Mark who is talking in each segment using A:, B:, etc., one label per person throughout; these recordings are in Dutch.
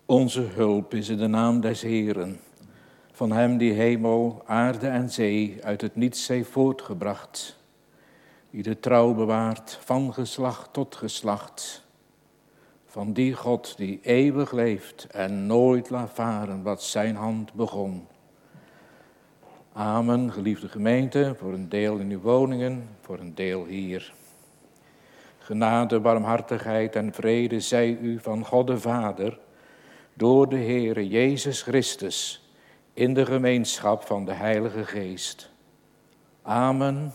A: Onze hulp is in de naam des Heeren, van hem die hemel, aarde en zee uit het niets heeft voortgebracht, die de trouw bewaart van geslacht tot geslacht, van die God die eeuwig leeft en nooit laat varen wat zijn hand begon. Amen, geliefde gemeente, voor een deel in uw woningen, voor een deel hier. Genade, barmhartigheid en vrede zij u van God de Vader, door de Heere Jezus Christus, in de gemeenschap van de Heilige Geest. Amen.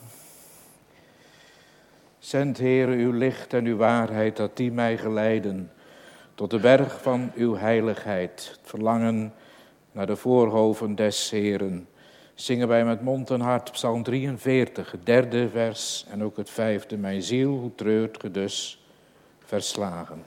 A: Zend, Heere, uw licht en uw waarheid, dat die mij geleiden tot de berg van uw heiligheid. Het verlangen naar de voorhoven des Heeren. Zingen wij met mond en hart Psalm 43, het 3e vers en ook het 5e. Mijn ziel, hoe treurt ge dus, verslagen.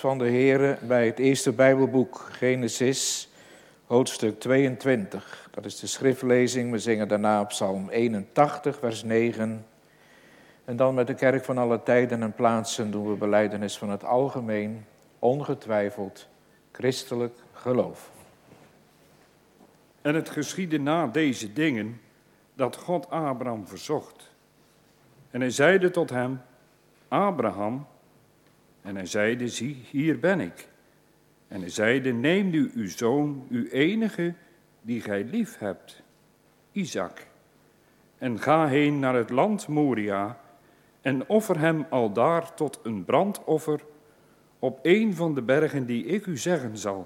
A: van de Heere bij het eerste Bijbelboek Genesis, hoofdstuk 22. Dat is de schriftlezing. We zingen daarna Psalm 81, vers 9. En dan met de kerk van alle tijden en plaatsen doen we belijdenis van het algemeen, ongetwijfeld christelijk geloof.
B: En het geschiedde na deze dingen dat God Abraham verzocht. En hij zeide tot hem, Abraham. En hij zeide, zie, hier ben ik. En hij zeide, neem nu uw zoon, uw enige, die gij lief hebt, Isaac. En ga heen naar het land Moria en offer hem aldaar tot een brandoffer op een van de bergen die ik u zeggen zal.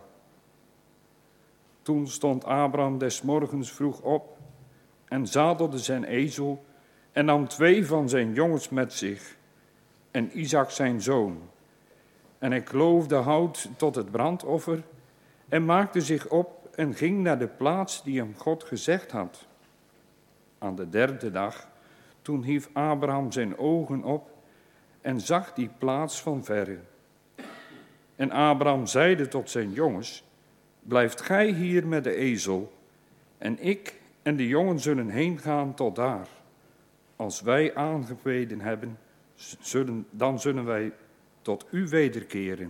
B: Toen stond Abraham des morgens vroeg op en zadelde zijn ezel en nam 2 van zijn jongens met zich en Isaac zijn zoon. En hij kloofde hout tot het brandoffer en maakte zich op en ging naar de plaats die hem God gezegd had. Aan de 3e dag, toen hief Abraham zijn ogen op en zag die plaats van verre. En Abraham zeide tot zijn jongens, blijft gij hier met de ezel, en ik en de jongen zullen heen gaan tot daar. Als wij aangebeden hebben, dan zullen wij tot u wederkeren.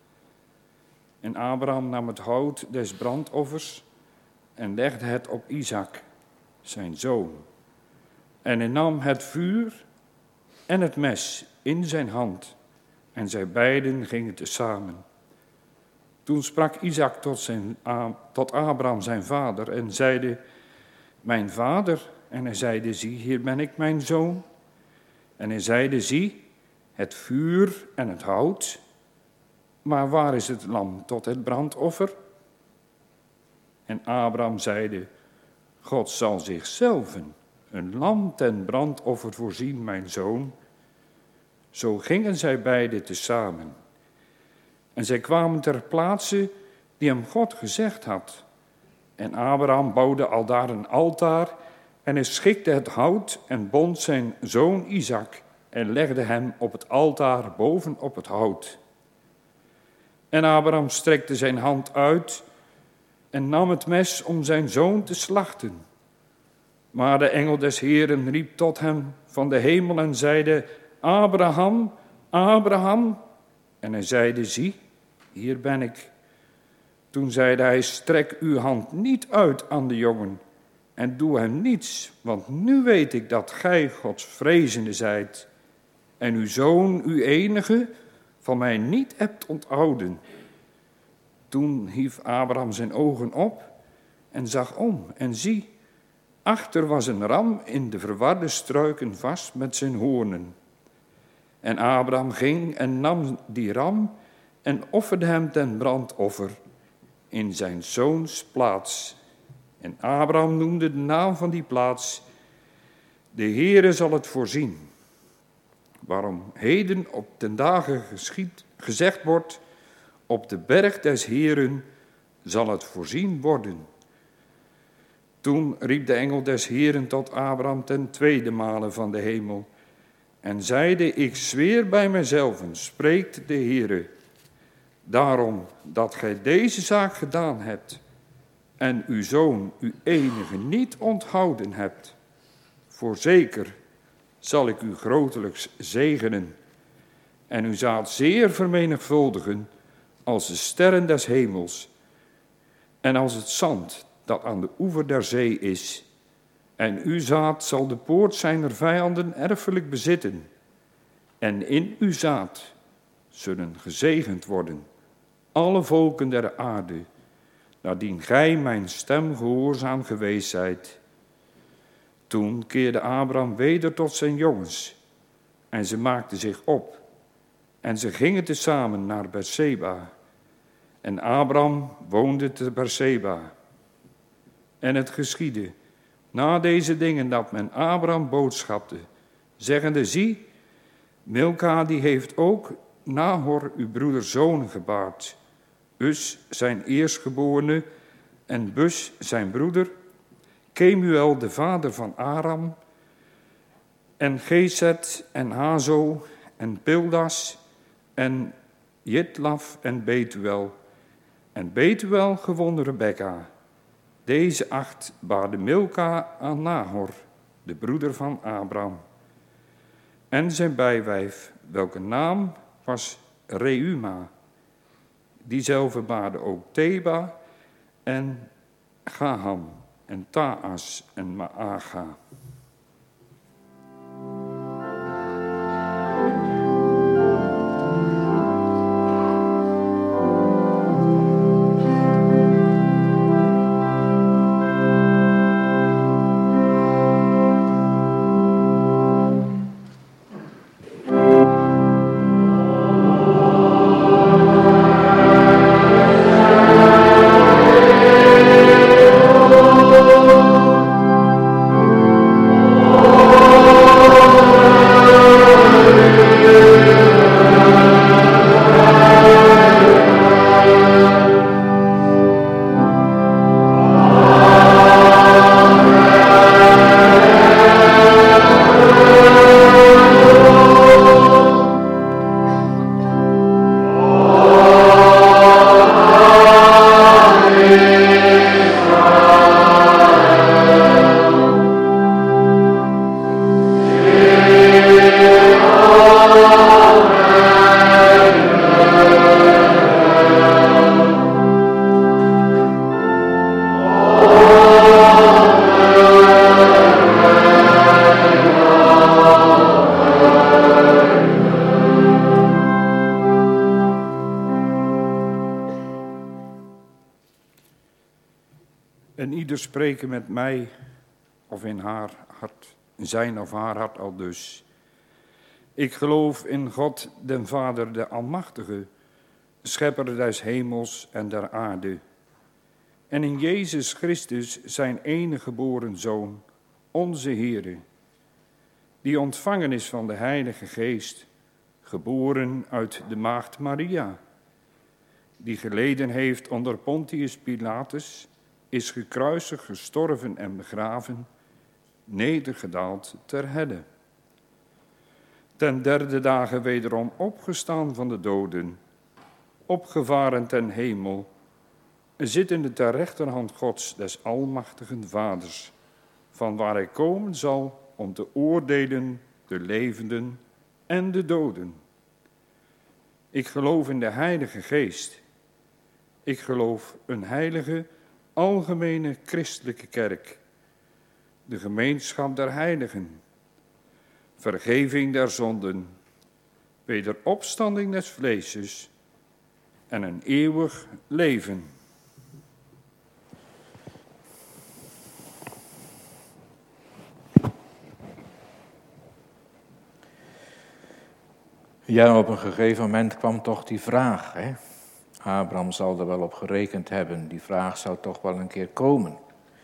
B: En Abraham nam het hout des brandoffers en legde het op Isaac, zijn zoon. En hij nam het vuur en het mes in zijn hand, en zij beiden gingen tezamen. Toen sprak Isaac tot Abraham zijn vader en zeide, mijn vader. En hij zeide, zie, hier ben ik, mijn zoon. En hij zeide, zie, het vuur en het hout, maar waar is het lam tot het brandoffer? En Abraham zeide, God zal zichzelf een lam ten brandoffer voorzien, mijn zoon. Zo gingen zij beiden tezamen. En zij kwamen ter plaatse die hem God gezegd had. En Abraham bouwde aldaar een altaar en hij schikte het hout en bond zijn zoon Isaac en legde hem op het altaar bovenop het hout. En Abraham strekte zijn hand uit en nam het mes om zijn zoon te slachten. Maar de engel des Heeren riep tot hem van de hemel en zeide, Abraham, Abraham. En hij zeide, zie, hier ben ik. Toen zeide hij, strek uw hand niet uit aan de jongen en doe hem niets, want nu weet ik dat gij Gods vrezende zijt en uw zoon, uw enige, van mij niet hebt onthouden. Toen hief Abraham zijn ogen op en zag om en zie, achter was een ram in de verwarde struiken vast met zijn hoornen. En Abraham ging en nam die ram en offerde hem ten brandoffer in zijn zoons plaats. En Abraham noemde de naam van die plaats, de Heere zal het voorzien. Waarom heden op den dagen gezegd wordt, op de berg des Heeren zal het voorzien worden. Toen riep de engel des Heeren tot Abraham ten 2e male van de hemel en zeide, ik zweer bij mijzelven, spreekt de Heere, daarom dat gij deze zaak gedaan hebt en uw zoon, uw enige, niet onthouden hebt. Voorzeker zal ik u grotelijks zegenen en uw zaad zeer vermenigvuldigen als de sterren des hemels en als het zand dat aan de oever der zee is. En uw zaad zal de poort zijner vijanden erfelijk bezitten. En in uw zaad zullen gezegend worden alle volken der aarde, naardien gij mijn stem gehoorzaam geweest zijt. Toen keerde Abraham weder tot zijn jongens en ze maakten zich op en ze gingen tezamen naar Berseba. En Abraham woonde te Berseba. En het geschiedde na deze dingen dat men Abraham boodschapte, zeggende, zie, Milka die heeft ook Nahor uw broeder zoon gebaard, Us zijn eerstgeborene en Bus zijn broeder, Kemuel de vader van Aram en Gezet en Hazo en Pildas en Jitlaf en Betuel. En Betuel gewon Rebekka. Deze 8 baarde Milka aan Nahor, de broeder van Abraham. En zijn bijwijf, welke naam was Reuma. Diezelfde baarde ook Teba en Gaham en Taas en Maaga. En ieder spreken met mij, of in haar hart, zijn of haar hart al dus. Ik geloof in God, den Vader, de Almachtige, schepper des hemels en der aarde. En in Jezus Christus, zijn enige geboren Zoon, onze Heere, die ontvangen is van de Heilige Geest, geboren uit de maagd Maria, die geleden heeft onder Pontius Pilatus, is gekruisigd, gestorven en begraven, nedergedaald ter helle. Ten 3e dagen wederom opgestaan van de doden, opgevaren ten hemel, zittende ter rechterhand Gods des almachtigen Vaders, van waar hij komen zal om te oordelen de levenden en de doden. Ik geloof in de Heilige Geest. Ik geloof een heilige, algemene christelijke kerk, de gemeenschap der heiligen, vergeving der zonden, wederopstanding des vleeses en een eeuwig leven.
A: Ja, op een gegeven moment kwam toch die vraag, hè? Abraham zal er wel op gerekend hebben. Die vraag zou toch wel een keer komen.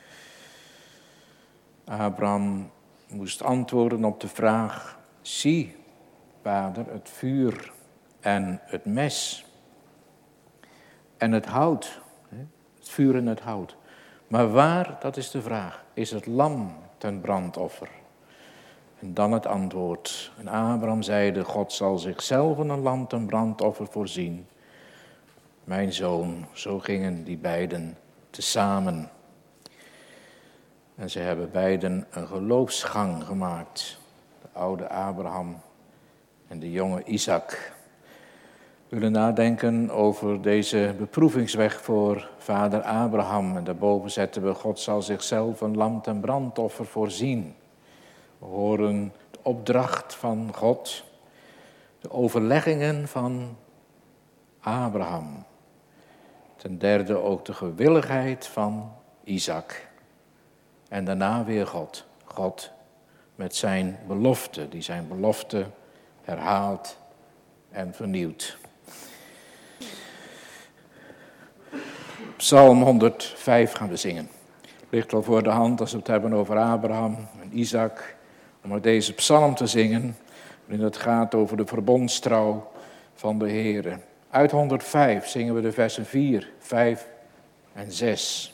A: Abraham moest antwoorden op de vraag: zie, vader, het vuur en het mes en het hout. Het vuur en het hout. Maar waar, dat is de vraag, is het lam ten brandoffer? En dan het antwoord. En Abraham zeide: God zal zichzelf een lam ten brandoffer voorzien. Mijn zoon, zo gingen die beiden tezamen. En ze hebben beiden een geloofsgang gemaakt. De oude Abraham en de jonge Isaac. We willen nadenken over deze beproevingsweg voor vader Abraham. En daarboven zetten we: God zal zichzelf een lam ten brandoffer voorzien. We horen de opdracht van God. De overleggingen van Abraham. Ten derde ook de gewilligheid van Isaac. En daarna weer God. God met zijn belofte, die zijn belofte herhaalt en vernieuwt. Psalm 105 gaan we zingen. Het ligt wel voor de hand als we het hebben over Abraham en Isaac, om uit deze psalm te zingen, waarin het gaat over de verbondstrouw van de Heere. Uit 105 zingen we de versen 4, 5 en 6.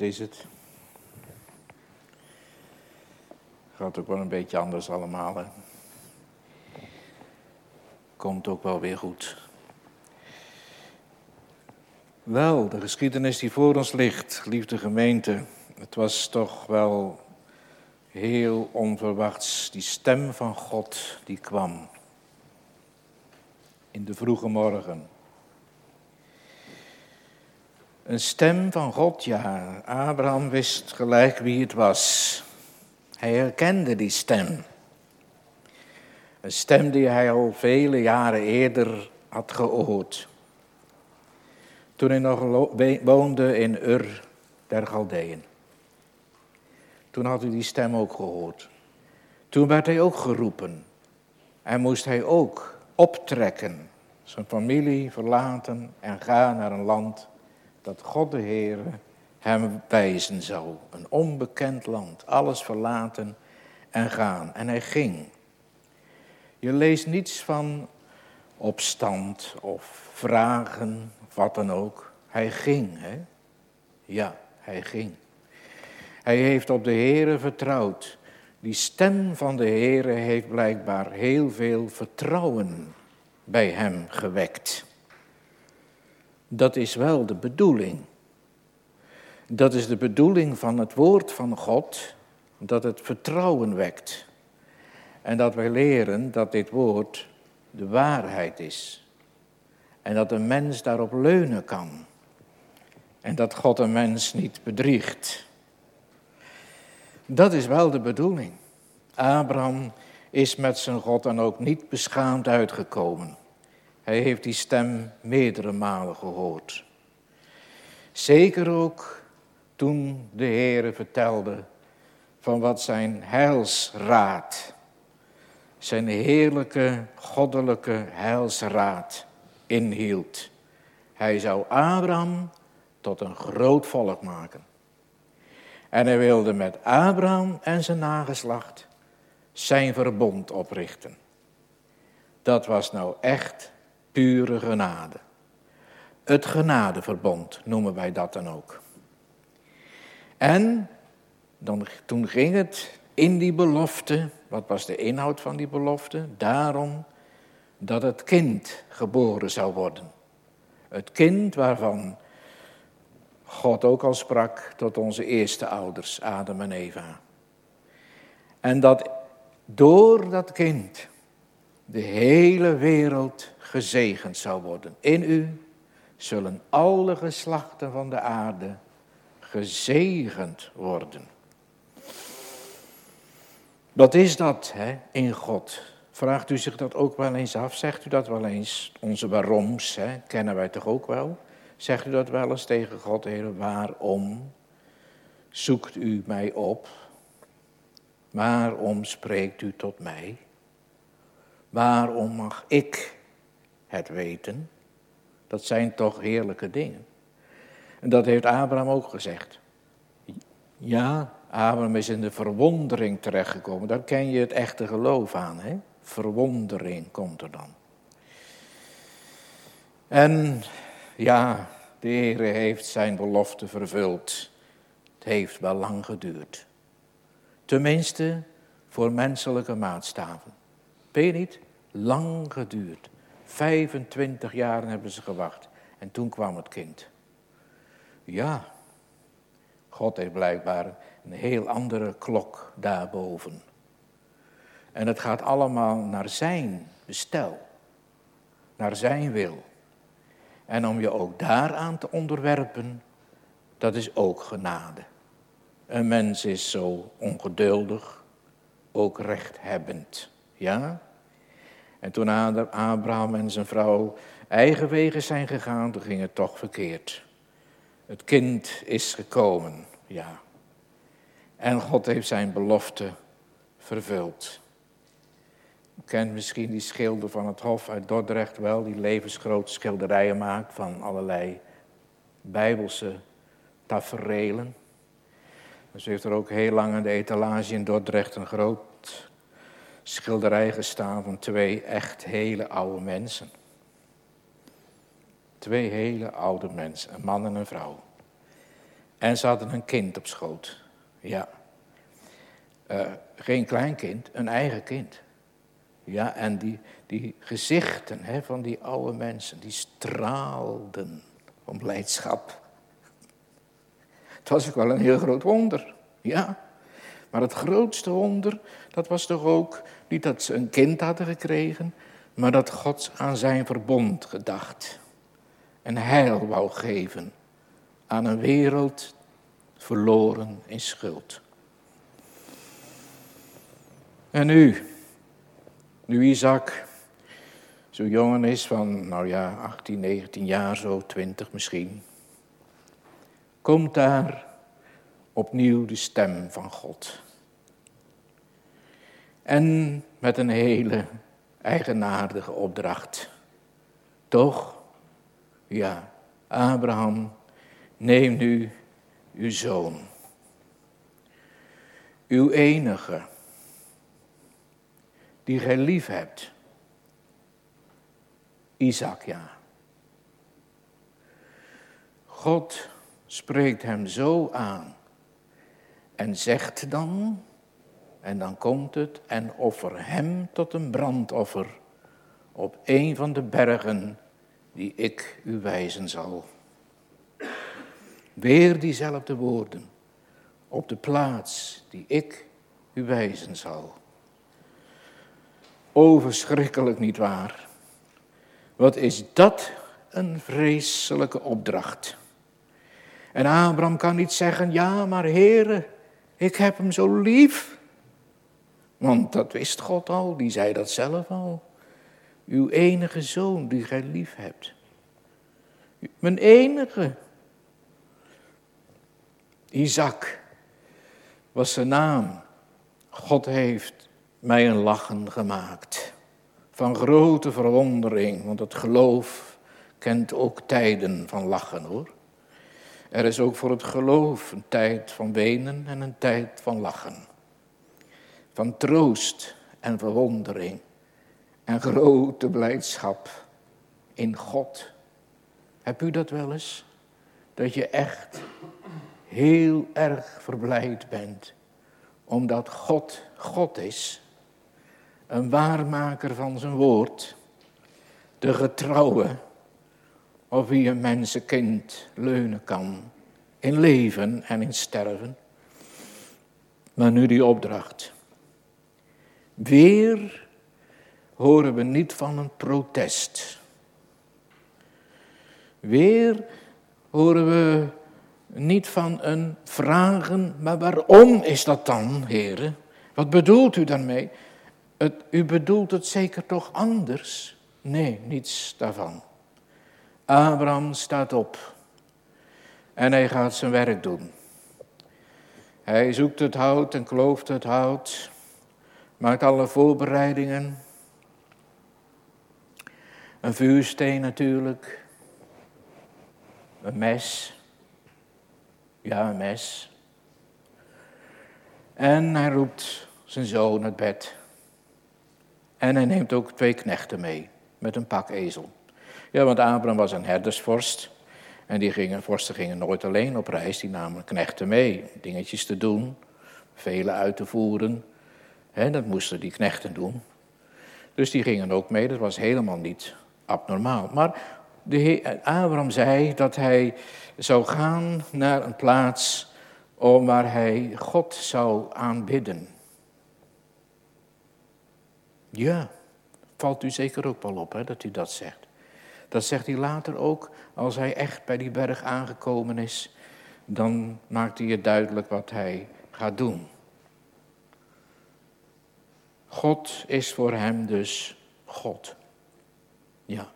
A: is het. Gaat ook wel een beetje anders allemaal, hè. Komt ook wel weer goed. Wel, de geschiedenis die voor ons ligt, liefde gemeente. Het was toch wel heel onverwachts. Die stem van God die kwam. In de vroege morgen. Een stem van God, ja. Abraham wist gelijk wie het was. Hij herkende die stem. Een stem die hij al vele jaren eerder had gehoord. Toen hij nog woonde in Ur der Galdeën. Toen had hij die stem ook gehoord. Toen werd hij ook geroepen. En moest hij ook optrekken. Zijn familie verlaten en gaan naar een land dat God de Heer hem wijzen zou. Een onbekend land. Alles verlaten en gaan. En hij ging. Je leest niets van opstand of vragen of wat dan ook. Hij ging, hè? Ja, hij ging. Hij heeft op de Heere vertrouwd. Die stem van de Heere heeft blijkbaar heel veel vertrouwen bij hem gewekt. Dat is wel de bedoeling. Dat is de bedoeling van het woord van God, dat het vertrouwen wekt. En dat wij leren dat dit woord de waarheid is. En dat een mens daarop leunen kan. En dat God een mens niet bedriegt. Dat is wel de bedoeling. Abraham is met zijn God dan ook niet beschaamd uitgekomen. Hij heeft die stem meerdere malen gehoord. Zeker ook toen de Heere vertelde van wat zijn heilsraad, zijn heerlijke, goddelijke heilsraad inhield. Hij zou Abraham tot een groot volk maken. En hij wilde met Abraham en zijn nageslacht zijn verbond oprichten. Dat was nou echt pure genade. Het genadeverbond noemen wij dat dan ook. En toen ging het in die belofte, wat was de inhoud van die belofte? Daarom dat het kind geboren zou worden. Het kind waarvan God ook al sprak tot onze eerste ouders, Adam en Eva. En dat door dat kind de hele wereld gezegend zou worden. In u zullen alle geslachten van de aarde gezegend worden. Wat is dat, hè, in God? Vraagt u zich dat ook wel eens af? Zegt u dat wel eens? Onze waaroms, hè, kennen wij toch ook wel? Zegt u dat wel eens tegen God, Heer, waarom zoekt u mij op? Waarom spreekt u tot mij? Waarom mag ik het weten? Dat zijn toch heerlijke dingen. En dat heeft Abraham ook gezegd. Ja, Abraham is in de verwondering terechtgekomen. Daar ken je het echte geloof aan, hè? Verwondering komt er dan. En ja, de Heer heeft zijn belofte vervuld. Het heeft wel lang geduurd. Tenminste, voor menselijke maatstaven. Weet je niet? Lang geduurd. 25 jaar hebben ze gewacht. En toen kwam het kind. Ja, God heeft blijkbaar een heel andere klok daarboven. En het gaat allemaal naar zijn bestel. Naar zijn wil. En om je ook daaraan te onderwerpen, dat is ook genade. Een mens is zo ongeduldig, ook rechthebbend. Ja? En toen Abraham en zijn vrouw eigen wegen zijn gegaan, toen ging het toch verkeerd. Het kind is gekomen, ja. En God heeft zijn belofte vervuld. U kent misschien die schilder van het Hof uit Dordrecht wel, die levensgrote schilderijen maakt van allerlei bijbelse taferelen. Dus heeft er ook heel lang aan de etalage in Dordrecht een groot schilderij gestaan van 2 echt hele oude mensen. 2 hele oude mensen, een man en een vrouw. En ze hadden een kind op schoot. Ja. Geen kleinkind, een eigen kind. Ja, en die gezichten van die oude mensen, die straalden van blijdschap. Het was ook wel een heel groot wonder, ja. Maar het grootste wonder, dat was toch ook niet dat ze een kind hadden gekregen, maar dat God aan zijn verbond gedacht. En heil wou geven aan een wereld verloren in schuld. En nu Isaac zo'n jongen is van, 18, 19 jaar zo, 20 misschien, komt daar opnieuw de stem van God. En met een hele eigenaardige opdracht. Toch, ja, Abraham, neem nu uw zoon, uw enige, die gij lief hebt, Isaac, ja. God spreekt hem zo aan en zegt dan, en dan komt het, en offer hem tot een brandoffer op een van de bergen die ik u wijzen zal. Weer diezelfde woorden, op de plaats die ik u wijzen zal. O, verschrikkelijk niet waar. Wat is dat een vreselijke opdracht. En Abraham kan niet zeggen, ja maar Heere, ik heb hem zo lief. Want dat wist God al, die zei dat zelf al. Uw enige zoon die gij lief hebt. Mijn enige. Isaac was zijn naam. God heeft mij een lachen gemaakt. Van grote verwondering, want het geloof kent ook tijden van lachen hoor. Er is ook voor het geloof een tijd van wenen en een tijd van lachen. Van troost en verwondering en grote blijdschap in God. Heb u dat wel eens? Dat je echt heel erg verblijd bent, omdat God God is, een waarmaker van zijn woord, de getrouwe, op wie een mensenkind leunen kan, in leven en in sterven. Maar nu die opdracht. Weer horen we niet van een protest. Weer horen we niet van een vragen, maar waarom is dat dan, heren? Wat bedoelt u daarmee? U bedoelt het zeker toch anders? Nee, niets daarvan. Abraham staat op en hij gaat zijn werk doen. Hij zoekt het hout en klooft het hout, maakt alle voorbereidingen. Een vuursteen natuurlijk, een mes, ja een mes. En hij roept zijn zoon het bed. En hij neemt ook 2 knechten mee, met een pak ezel. Ja, want Abraham was een herdersvorst. En vorsten gingen nooit alleen op reis, die namen knechten mee. Dingetjes te doen, vele uit te voeren. Dat moesten die knechten doen. Dus die gingen ook mee, dat was helemaal niet abnormaal. Maar Abraham zei dat hij zou gaan naar een plaats waar hij God zou aanbidden. Ja, valt u zeker ook wel op dat hij dat zegt. Dat zegt hij later ook, als hij echt bij die berg aangekomen is, dan maakt hij het duidelijk wat hij gaat doen. God is voor hem dus God. Ja.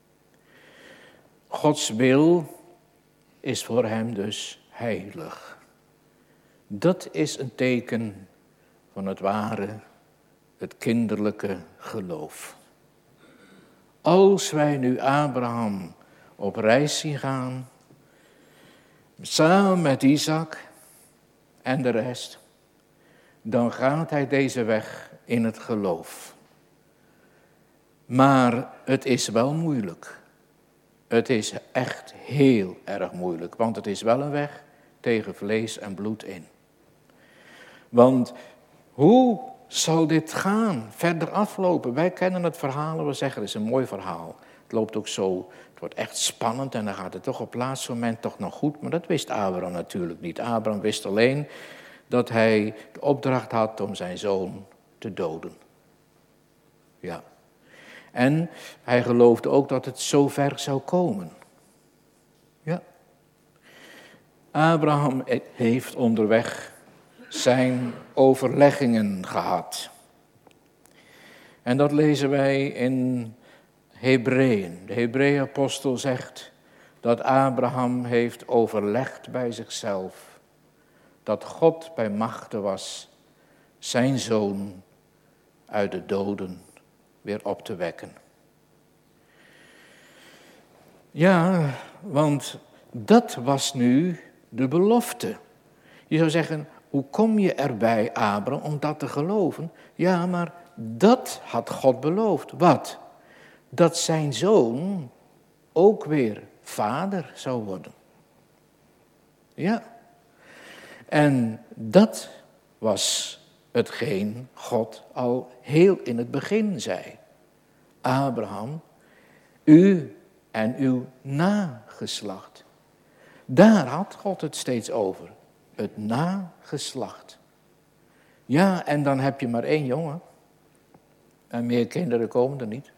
A: Gods wil is voor hem dus heilig. Dat is een teken van het ware, het kinderlijke geloof. Als wij nu Abraham op reis zien gaan, samen met Isaac en de rest, dan gaat hij deze weg in het geloof. Maar het is wel moeilijk. Het is echt heel erg moeilijk, want het is wel een weg tegen vlees en bloed in. Want hoe zal dit gaan, verder aflopen? Wij kennen het verhaal, we zeggen het is een mooi verhaal. Het loopt ook zo, het wordt echt spannend en dan gaat het toch op het laatste moment toch nog goed. Maar dat wist Abraham natuurlijk niet. Abraham wist alleen dat hij de opdracht had om zijn zoon te doden. Ja. En hij geloofde ook dat het zo ver zou komen. Ja. Abraham heeft onderweg zijn overleggingen gehad. En dat lezen wij in Hebreeën. De Hebreeën-apostel zegt dat Abraham heeft overlegd bij zichzelf dat God bij machte was zijn zoon uit de doden weer op te wekken. Ja, want dat was nu de belofte. Je zou zeggen, hoe kom je erbij, Abraham, om dat te geloven? Ja, maar dat had God beloofd. Wat? Dat zijn zoon ook weer vader zou worden. Ja. En dat was hetgeen God al heel in het begin zei. Abraham, u en uw nageslacht. Daar had God het steeds over. Het nageslacht. Ja, en dan heb je maar 1 jongen. En meer kinderen komen er niet.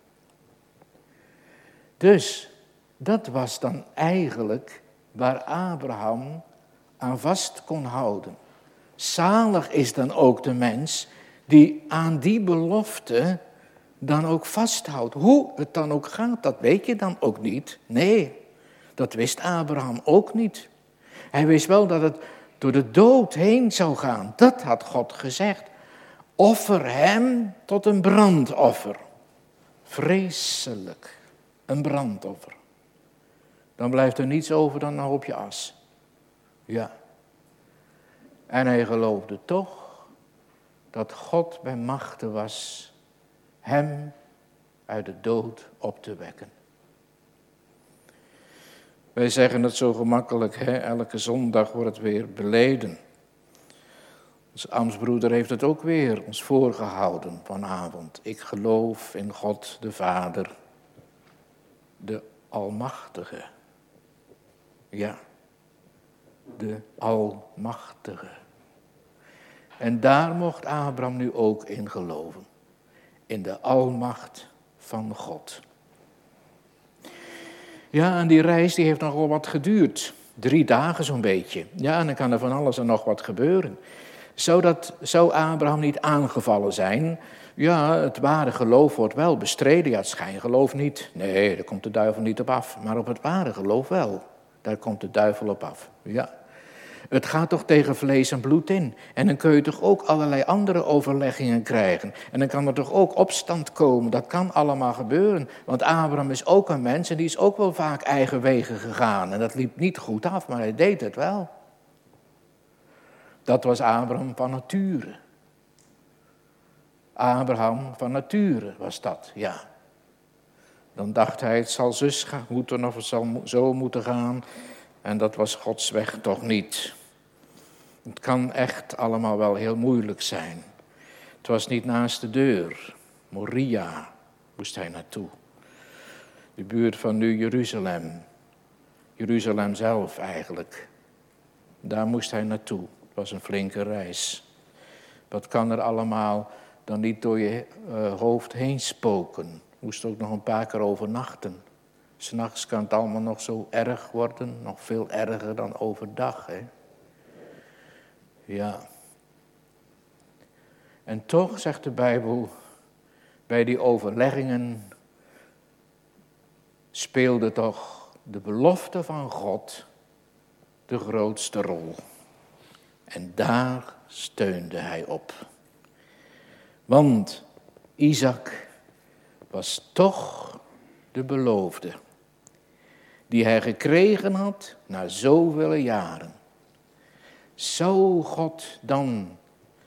A: Dus, dat was dan eigenlijk waar Abraham aan vast kon houden. Zalig is dan ook de mens die aan die belofte dan ook vasthoudt. Hoe het dan ook gaat, dat weet je dan ook niet. Nee, dat wist Abraham ook niet. Hij wist wel dat het door de dood heen zou gaan. Dat had God gezegd. Offer hem tot een brandoffer. Vreselijk, een brandoffer. Dan blijft er niets over dan een hoopje as. Ja. En hij geloofde toch dat God bij machte was hem uit de dood op te wekken. Wij zeggen het zo gemakkelijk, hè? Elke zondag wordt het weer beleden. Onze ambtsbroeder heeft het ook weer ons voorgehouden vanavond. Ik geloof in God de Vader, de Almachtige. Ja, de Almachtige. En daar mocht Abraham nu ook in geloven. In de almacht van God. Ja, en die reis die heeft nogal wat geduurd. 3 dagen zo'n beetje. Ja, en dan kan er van alles en nog wat gebeuren. Zou Abraham niet aangevallen zijn? Ja, het ware geloof wordt wel bestreden. Ja, het schijngeloof niet. Nee, daar komt de duivel niet op af. Maar op het ware geloof wel. Daar komt de duivel op af. Ja. Het gaat toch tegen vlees en bloed in. En dan kun je toch ook allerlei andere overleggingen krijgen. En dan kan er toch ook opstand komen. Dat kan allemaal gebeuren. Want Abraham is ook een mens en die is ook wel vaak eigen wegen gegaan. En dat liep niet goed af, maar hij deed het wel. Dat was Abraham van nature. Abraham van nature was dat, ja. Dan dacht hij, het zal zus moeten of het zal zo moeten gaan. En dat was Gods weg toch niet. Het kan echt allemaal wel heel moeilijk zijn. Het was niet naast de deur. Moria moest hij naartoe. De buurt van nu Jeruzalem. Jeruzalem zelf eigenlijk. Daar moest hij naartoe. Het was een flinke reis. Wat kan er allemaal dan niet door je hoofd heen spoken? Moest ook nog een paar keer overnachten. 'S Nachts kan het allemaal nog zo erg worden. Nog veel erger dan overdag, hè. Ja. En toch, zegt de Bijbel, bij die overleggingen speelde toch de belofte van God de grootste rol. En daar steunde hij op. Want Isaac was toch de beloofde die hij gekregen had na zoveel jaren. Zou God dan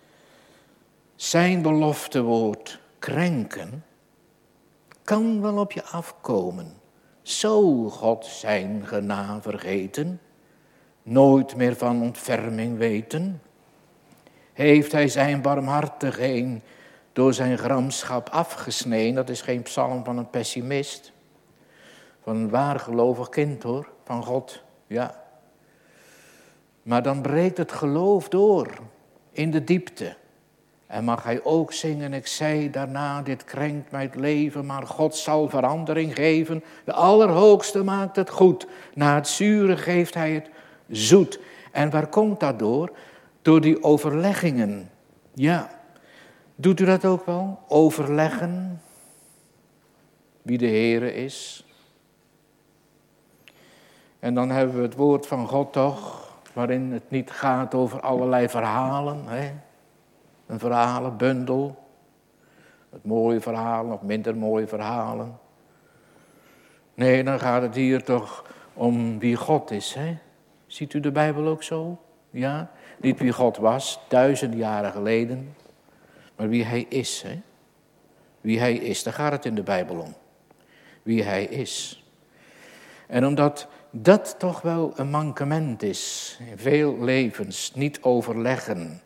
A: zijn beloftewoord krenken? Kan wel op je afkomen. Zou God zijn genade vergeten? nooit meer van ontferming weten? Heeft hij zijn barmhartigheid door zijn gramschap afgesneden? Dat is geen psalm van een pessimist. Van een waargelovig kind hoor, van God, ja. Maar dan breekt het geloof door in de diepte. En mag hij ook zingen, ik zei daarna, dit krenkt mij het leven, maar God zal verandering geven. De Allerhoogste maakt het goed, na het zure geeft hij het zoet. En waar komt dat door? Door die overleggingen. Ja, doet u dat ook wel? Overleggen wie de Heere is. En dan hebben we het woord van God toch, waarin het niet gaat over allerlei verhalen. Hè? Een verhalenbundel. Met mooie verhalen of minder mooie verhalen. Nee, dan gaat het hier toch om wie God is. Hè? Ziet u de Bijbel ook zo? Ja, niet wie God was, 1000 jaren geleden. Maar wie hij is. Hè? Wie hij is, daar gaat het in de Bijbel om. Wie hij is. En omdat dat toch wel een mankement is, in veel levens, niet overleggen.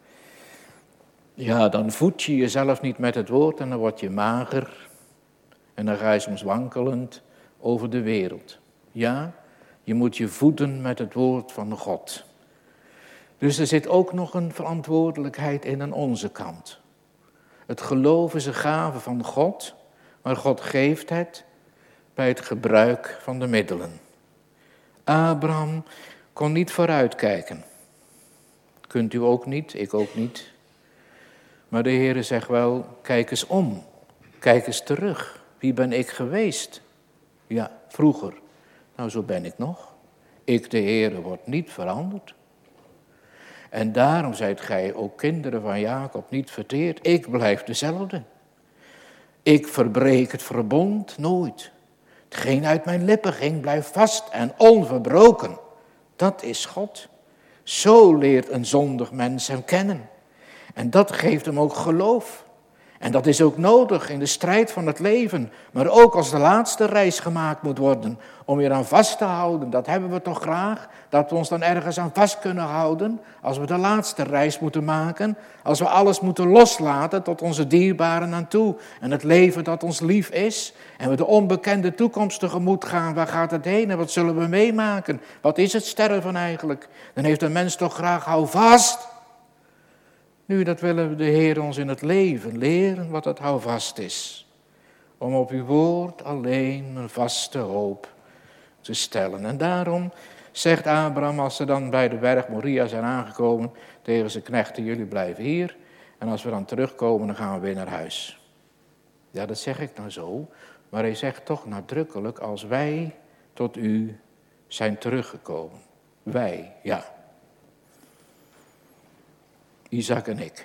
A: Ja, dan voed je jezelf niet met het woord en dan word je mager. En dan ga je soms wankelend over de wereld. Ja, je moet je voeden met het woord van God. Dus er zit ook nog een verantwoordelijkheid in aan onze kant. Het geloof is een gave van God, maar God geeft het bij het gebruik van de middelen. Abraham kon niet vooruitkijken. Kunt u ook niet, ik ook niet. Maar de Heere zegt wel, kijk eens om. Kijk eens terug. Wie ben ik geweest? Ja, vroeger. Nou, zo ben ik nog. Ik, de Heere, word niet veranderd. En daarom zijt gij, ook kinderen van Jacob, niet verteerd. Ik blijf dezelfde. Ik verbreek het verbond nooit. Hetgeen uit mijn lippen ging, blijft vast en onverbroken. Dat is God. Zo leert een zondig mens hem kennen. En dat geeft hem ook geloof. En dat is ook nodig in de strijd van het leven. Maar ook als de laatste reis gemaakt moet worden. Om je aan vast te houden. Dat hebben we toch graag. Dat we ons dan ergens aan vast kunnen houden. Als we de laatste reis moeten maken. Als we alles moeten loslaten tot onze dierbaren aan toe. En het leven dat ons lief is. En we de onbekende toekomst tegemoet gaan. Waar gaat het heen en wat zullen we meemaken? Wat is het sterven eigenlijk? Dan heeft een mens toch graag hou vast. Nu, dat willen de Heer ons in het leven leren wat het houvast is. Om op uw woord alleen een vaste hoop te stellen. En daarom zegt Abraham, als ze dan bij de berg Moria zijn aangekomen, tegen zijn knechten, jullie blijven hier. En als we dan terugkomen, dan gaan we weer naar huis. Ja, dat zeg ik nou zo. Maar hij zegt toch nadrukkelijk, als wij tot u zijn teruggekomen. Wij, ja. Isaac en ik.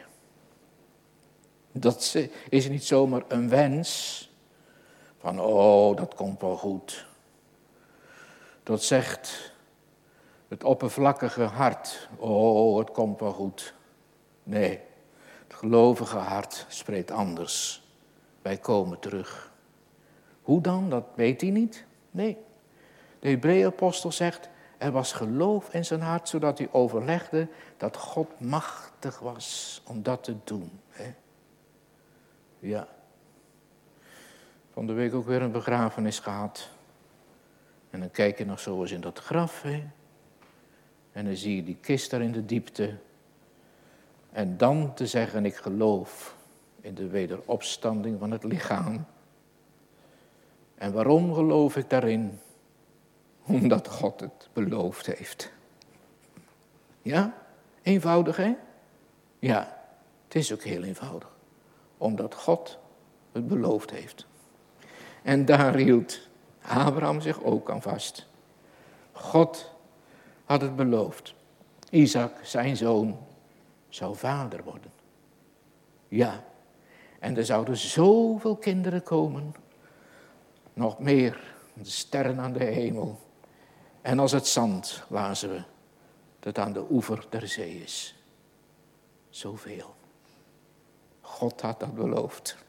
A: Dat is niet zomaar een wens van, oh, dat komt wel goed. Dat zegt het oppervlakkige hart, oh, het komt wel goed. Nee, het gelovige hart spreekt anders. Wij komen terug. Hoe dan? Dat weet hij niet. Nee. De Hebreeënapostel zegt, er was geloof in zijn hart, zodat hij overlegde dat God machtig was om dat te doen. Hè? Ja. Van de week ook weer een begrafenis gehad. En dan kijk je nog zo eens in dat graf. Hè? En dan zie je die kist daar in de diepte. En dan te zeggen, ik geloof in de wederopstanding van het lichaam. En waarom geloof ik daarin? Omdat God het beloofd heeft. Ja, eenvoudig hè? Ja, het is ook heel eenvoudig. Omdat God het beloofd heeft. En daar hield Abraham zich ook aan vast. God had het beloofd. Isaac, zijn zoon, zou vader worden. Ja, en er zouden zoveel kinderen komen. Nog meer, de sterren aan de hemel. En als het zand, lazen we, dat aan de oever der zee is. Zoveel. God had dat beloofd.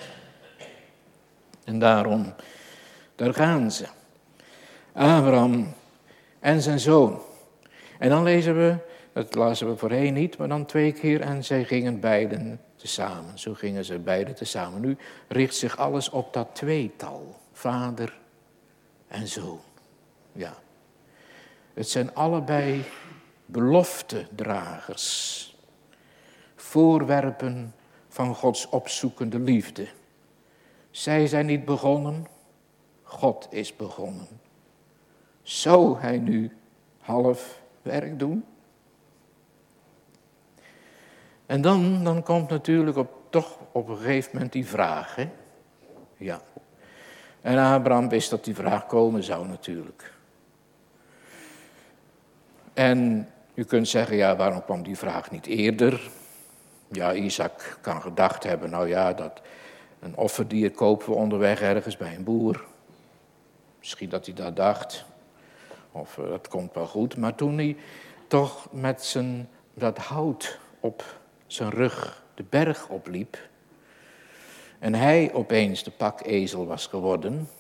A: En daarom, daar gaan ze. Abraham en zijn zoon. En dan lezen we, dat lazen we voorheen niet, maar dan 2 keer. En zij gingen beiden tezamen. Zo gingen ze beiden tezamen. Nu richt zich alles op dat tweetal. Vader en zoon. Ja. Het zijn allebei beloftedragers. Voorwerpen van Gods opzoekende liefde. Zij zijn niet begonnen, God is begonnen. Zou hij nu half werk doen? En dan komt natuurlijk toch op een gegeven moment die vraag. Hè? Ja. En Abraham wist dat die vraag komen zou natuurlijk. En u kunt zeggen, ja, waarom kwam die vraag niet eerder? Ja, Isaac kan gedacht hebben, nou ja, dat een offerdier kopen we onderweg ergens bij een boer. Misschien dat hij dat dacht. Of dat komt wel goed. Maar toen hij toch met dat hout op zijn rug de berg opliep. En hij opeens de pakezel was geworden.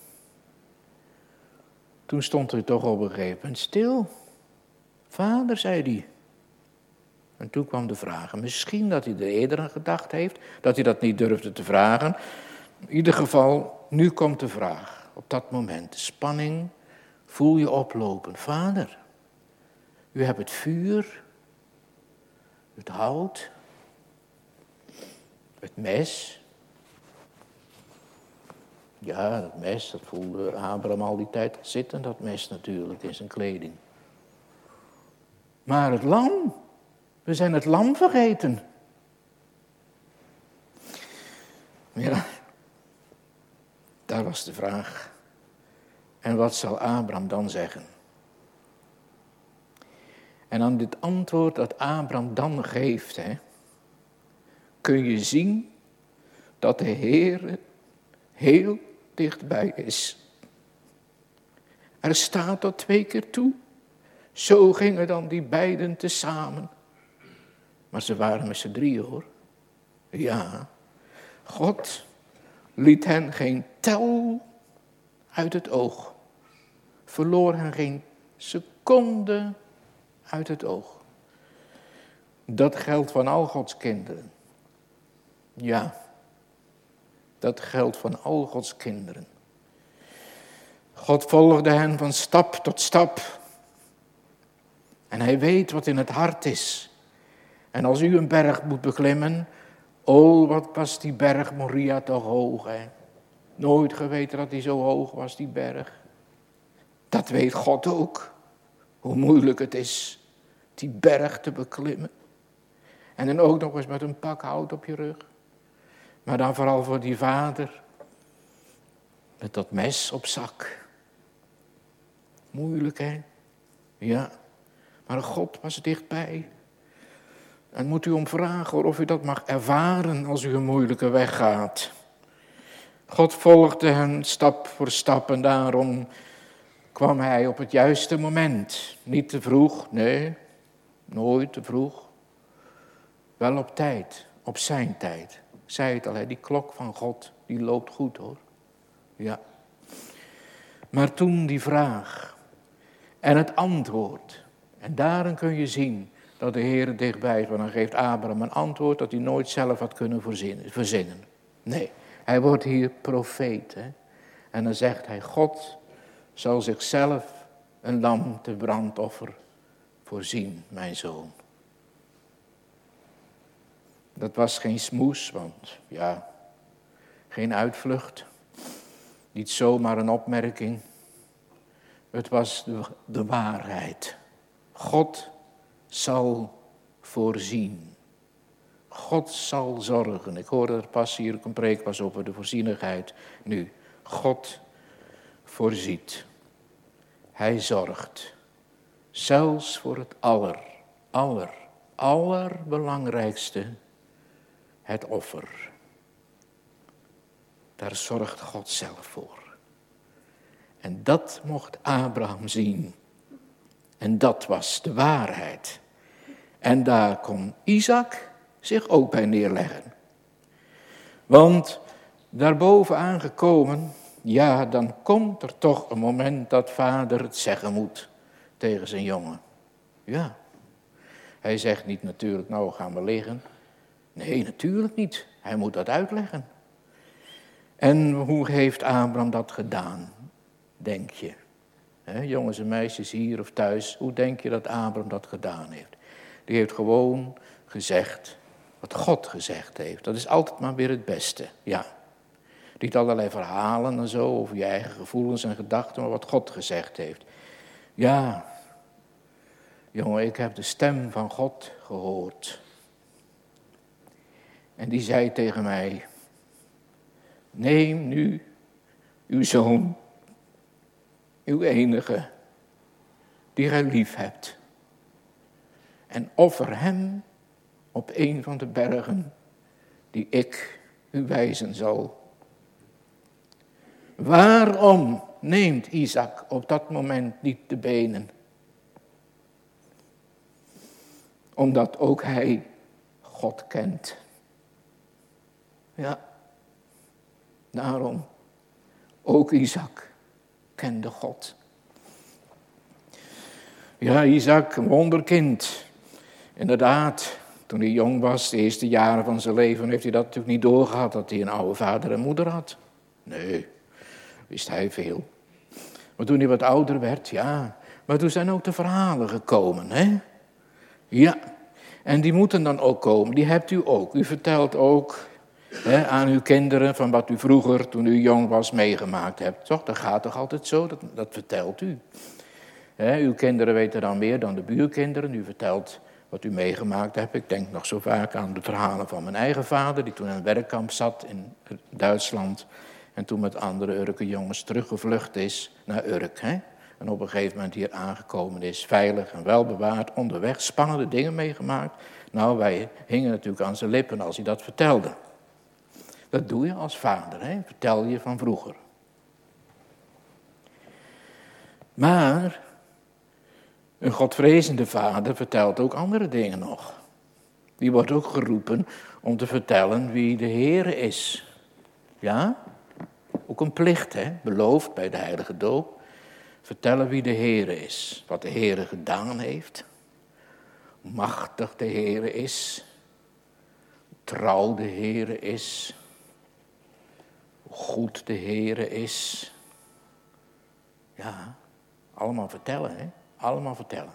A: Toen stond hij toch op een gegeven moment stil. Vader, zei hij. En toen kwam de vraag. Misschien dat hij er eerder aan gedacht heeft. Dat hij dat niet durfde te vragen. In ieder geval, nu komt de vraag. Op dat moment, de spanning, voel je oplopen. Vader, u hebt het vuur, het hout, het mes. Ja, dat mes, dat voelde Abraham al die tijd zitten. Dat mes natuurlijk in zijn kleding. Maar het lam, we zijn het lam vergeten. Ja, daar was de vraag. En wat zal Abraham dan zeggen? En aan dit antwoord dat Abraham dan geeft, kun je zien dat de Heer heel dichtbij is. Er staat tot 2 keer toe. Zo gingen dan die beiden tezamen. Maar ze waren met z'n 3 hoor. Ja, God liet hen geen tel uit het oog. Verloor hen geen seconde uit het oog. Dat geldt van al Gods kinderen. Ja, dat geldt van al Gods kinderen. God volgde hen van stap tot stap. En hij weet wat in het hart is. En als u een berg moet beklimmen, wat was die berg Moria toch hoog, hè? Nooit geweten dat die zo hoog was, die berg. Dat weet God ook. Hoe moeilijk het is, die berg te beklimmen. En dan ook nog eens met een pak hout op je rug. Maar dan vooral voor die vader. Met dat mes op zak. Moeilijk, hè? Ja. Maar God was dichtbij. En moet u om vragen hoor, of u dat mag ervaren als u een moeilijke weg gaat. God volgde hen stap voor stap en daarom kwam hij op het juiste moment. Niet te vroeg, nee, nooit te vroeg. Wel op tijd, op zijn tijd. Ik zei het al, die klok van God, die loopt goed hoor. Ja. Maar toen die vraag en het antwoord. En daarin kun je zien dat de Heer dichtbij is. Want dan geeft Abraham een antwoord dat hij nooit zelf had kunnen verzinnen. Nee, hij wordt hier profeet. Hè? En dan zegt hij, God zal zichzelf een lam te brandoffer voorzien, mijn zoon. Dat was geen smoes, want ja, geen uitvlucht. Niet zomaar een opmerking. Het was de waarheid. God zal voorzien. God zal zorgen. Ik hoorde er pas hier ook een preek was over de voorzienigheid. Nu, God voorziet. Hij zorgt. Zelfs voor het allerbelangrijkste, het offer. Daar zorgt God zelf voor. En dat mocht Abraham zien. En dat was de waarheid. En daar kon Isaac zich ook bij neerleggen. Want daarboven aangekomen, ja, dan komt er toch een moment dat vader het zeggen moet tegen zijn jongen. Ja. Hij zegt niet natuurlijk, nou gaan we liggen. Nee, natuurlijk niet. Hij moet dat uitleggen. En hoe heeft Abraham dat gedaan, denk je? Jongens en meisjes hier of thuis, hoe denk je dat Abraham dat gedaan heeft? Die heeft gewoon gezegd wat God gezegd heeft. Dat is altijd maar weer het beste, ja. Niet allerlei verhalen en zo, over je eigen gevoelens en gedachten, maar wat God gezegd heeft. Ja, jongen, ik heb de stem van God gehoord. En die zei tegen mij, neem nu uw zoon, uw enige, die gij lief hebt, en offer hem op een van de bergen die ik u wijzen zal. Waarom neemt Isaac op dat moment niet de benen? Omdat ook hij God kent. Ja, daarom. Ook Isaac kende God. Ja, Isaac, een wonderkind. Inderdaad, toen hij jong was, de eerste jaren van zijn leven, heeft hij dat natuurlijk niet doorgehad, dat hij een oude vader en moeder had. Nee, wist hij veel. Maar toen hij wat ouder werd, ja, maar toen zijn ook de verhalen gekomen, hè? Ja, en die moeten dan ook komen, die hebt u ook. U vertelt ook aan uw kinderen van wat u vroeger, toen u jong was, meegemaakt hebt. Toch, dat gaat toch altijd zo, dat vertelt u. Uw kinderen weten dan meer dan de buurkinderen. U vertelt wat u meegemaakt hebt. Ik denk nog zo vaak aan de verhalen van mijn eigen vader, die toen in een werkkamp zat in Duitsland. En toen met andere Urker jongens teruggevlucht is naar Urk. En op een gegeven moment hier aangekomen is, veilig en welbewaard, onderweg, spannende dingen meegemaakt. Nou, wij hingen natuurlijk aan zijn lippen als hij dat vertelde. Dat doe je als vader, vertel je van vroeger. Maar een godvrezende vader vertelt ook andere dingen nog. Die wordt ook geroepen om te vertellen wie de Heere is. Ja? Ook een plicht, beloofd bij de heilige doop. Vertellen wie de Heere is. Wat de Heere gedaan heeft. Hoe machtig de Heere is. Hoe trouw de Heere is. Hoe goed de Heere is. Ja, allemaal vertellen, Allemaal vertellen.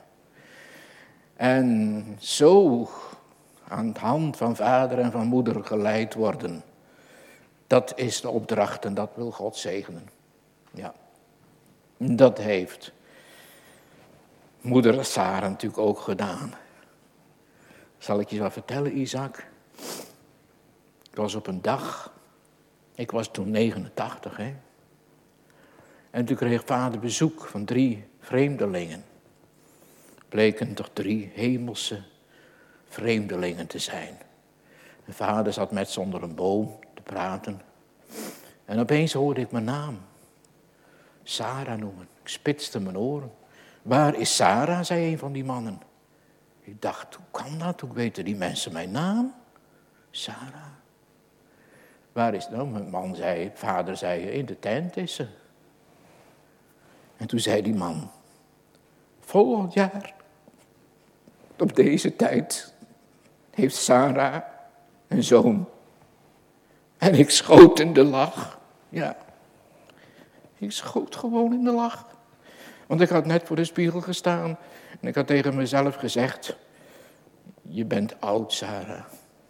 A: En zo aan de hand van vader en van moeder geleid worden. Dat is de opdracht en dat wil God zegenen. Ja. Dat heeft moeder Sarah natuurlijk ook gedaan. Zal ik je wat vertellen, Isaac? Ik was op een dag, ik was toen 89, En toen kreeg vader bezoek van 3 vreemdelingen. Bleken toch 3 hemelse vreemdelingen te zijn. En vader zat met ze onder een boom te praten. En opeens hoorde ik mijn naam. Sarah noemen. Ik spitste mijn oren. Waar is Sarah, zei een van die mannen. Ik dacht, hoe kan dat? Hoe weten die mensen mijn naam? Sarah. Waar is nou? Mijn man zei, vader zei, in de tent is ze. En toen zei die man, volgend jaar, op deze tijd, heeft Sarah een zoon. En ik schoot in de lach. Ja, ik schoot gewoon in de lach. Want ik had net voor de spiegel gestaan en ik had tegen mezelf gezegd, je bent oud, Sarah.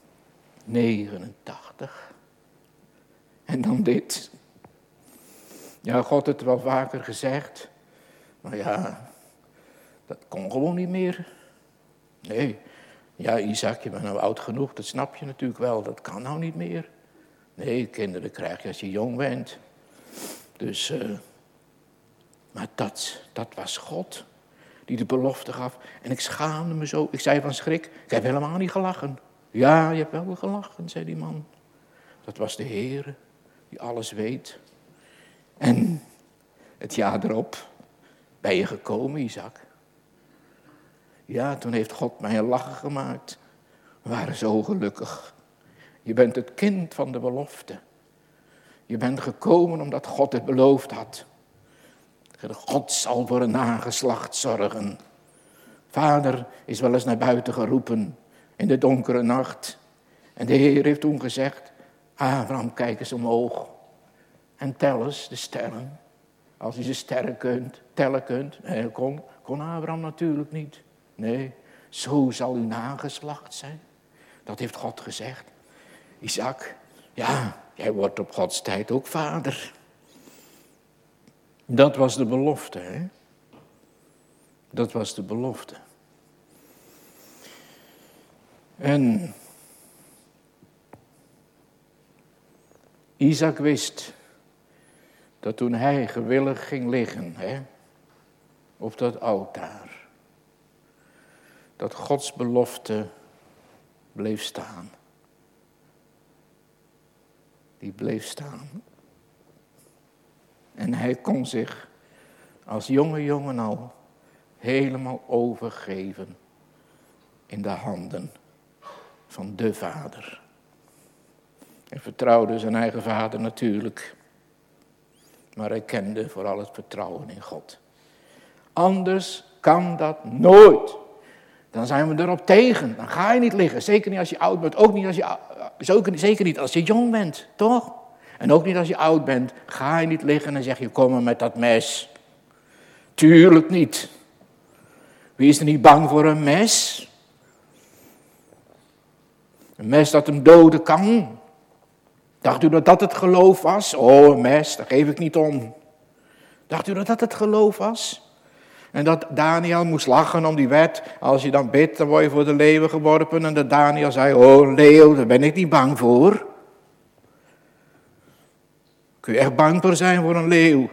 A: 89. En dan dit. Ja, God had het wel vaker gezegd. Maar ja, dat kon gewoon niet meer. Nee. Ja, Isaac, je bent nou oud genoeg, dat snap je natuurlijk wel. Dat kan nou niet meer. Nee, kinderen krijg je als je jong bent. Dus, maar dat was God die de belofte gaf. En ik schaamde me zo. Ik zei van schrik, ik heb helemaal niet gelachen. Ja, je hebt wel gelachen, zei die man. Dat was de Heere die alles weet. En het jaar erop ben je gekomen, Isaac. Ja, toen heeft God mij een lachen gemaakt. We waren zo gelukkig. Je bent het kind van de belofte. Je bent gekomen omdat God het beloofd had. God zal voor een nageslacht zorgen. Vader is wel eens naar buiten geroepen in de donkere nacht. En de Heer heeft toen gezegd, Abraham, kijk eens omhoog. En tel eens de sterren. Als je de sterren tellen kunt. Nee, dat kon Abraham natuurlijk niet. Nee, zo zal uw nageslacht zijn. Dat heeft God gezegd. Isaac, ja, jij wordt op Gods tijd ook vader. Dat was de belofte, hè. Dat was de belofte. En Isaac wist dat toen hij gewillig ging liggen, hè, op dat altaar, dat Gods belofte bleef staan. Die bleef staan. En hij kon zich als jonge jongen al helemaal overgeven in de handen van de Vader. Hij vertrouwde zijn eigen vader natuurlijk. Maar hij kende vooral het vertrouwen in God. Anders kan dat nooit. Dan zijn we erop tegen. Dan ga je niet liggen. Zeker niet als je oud bent. Ook niet als zeker niet als je jong bent. Toch? En ook niet als je oud bent. Ga je niet liggen en zeg je, kom maar met dat mes. Tuurlijk niet. Wie is er niet bang voor een mes? Een mes dat hem doden kan. Dacht u dat dat het geloof was? Oh, een mes, daar geef ik niet om. Dacht u dat dat het geloof was? En dat Daniel moest lachen om die wet. Als je dan bidt, dan word je voor de leeuwen geworpen. En dat Daniel zei, oh leeuw, daar ben ik niet bang voor. Kun je echt bang voor zijn voor een leeuw?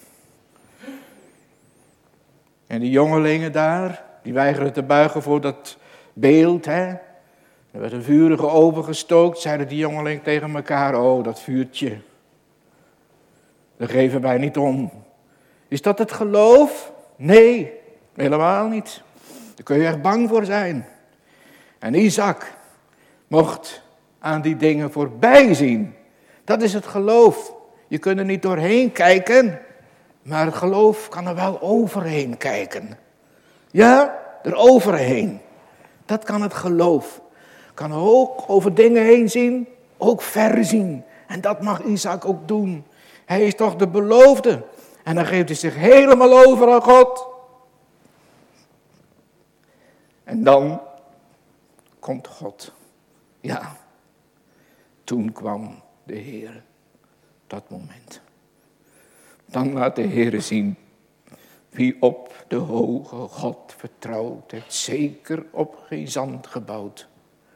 A: En die jongelingen daar, die weigerden te buigen voor dat beeld, hè. Er werd een vurige oven gestookt, zeiden die jongelingen tegen elkaar, oh dat vuurtje, daar geven wij niet om. Is dat het geloof? Nee, helemaal niet. Daar kun je echt bang voor zijn. En Isaac mocht aan die dingen voorbij zien. Dat is het geloof. Je kunt er niet doorheen kijken, maar het geloof kan er wel overheen kijken. Ja, er overheen. Dat kan het geloof. Kan ook over dingen heen zien, ook ver zien. En dat mag Isaac ook doen. Hij is toch de beloofde. En dan geeft hij zich helemaal over aan God. En dan komt God. Ja, toen kwam de Heer. Dat moment. Dan laat de Heer zien wie op de hoge God vertrouwt, heeft zeker op geen zand gebouwd.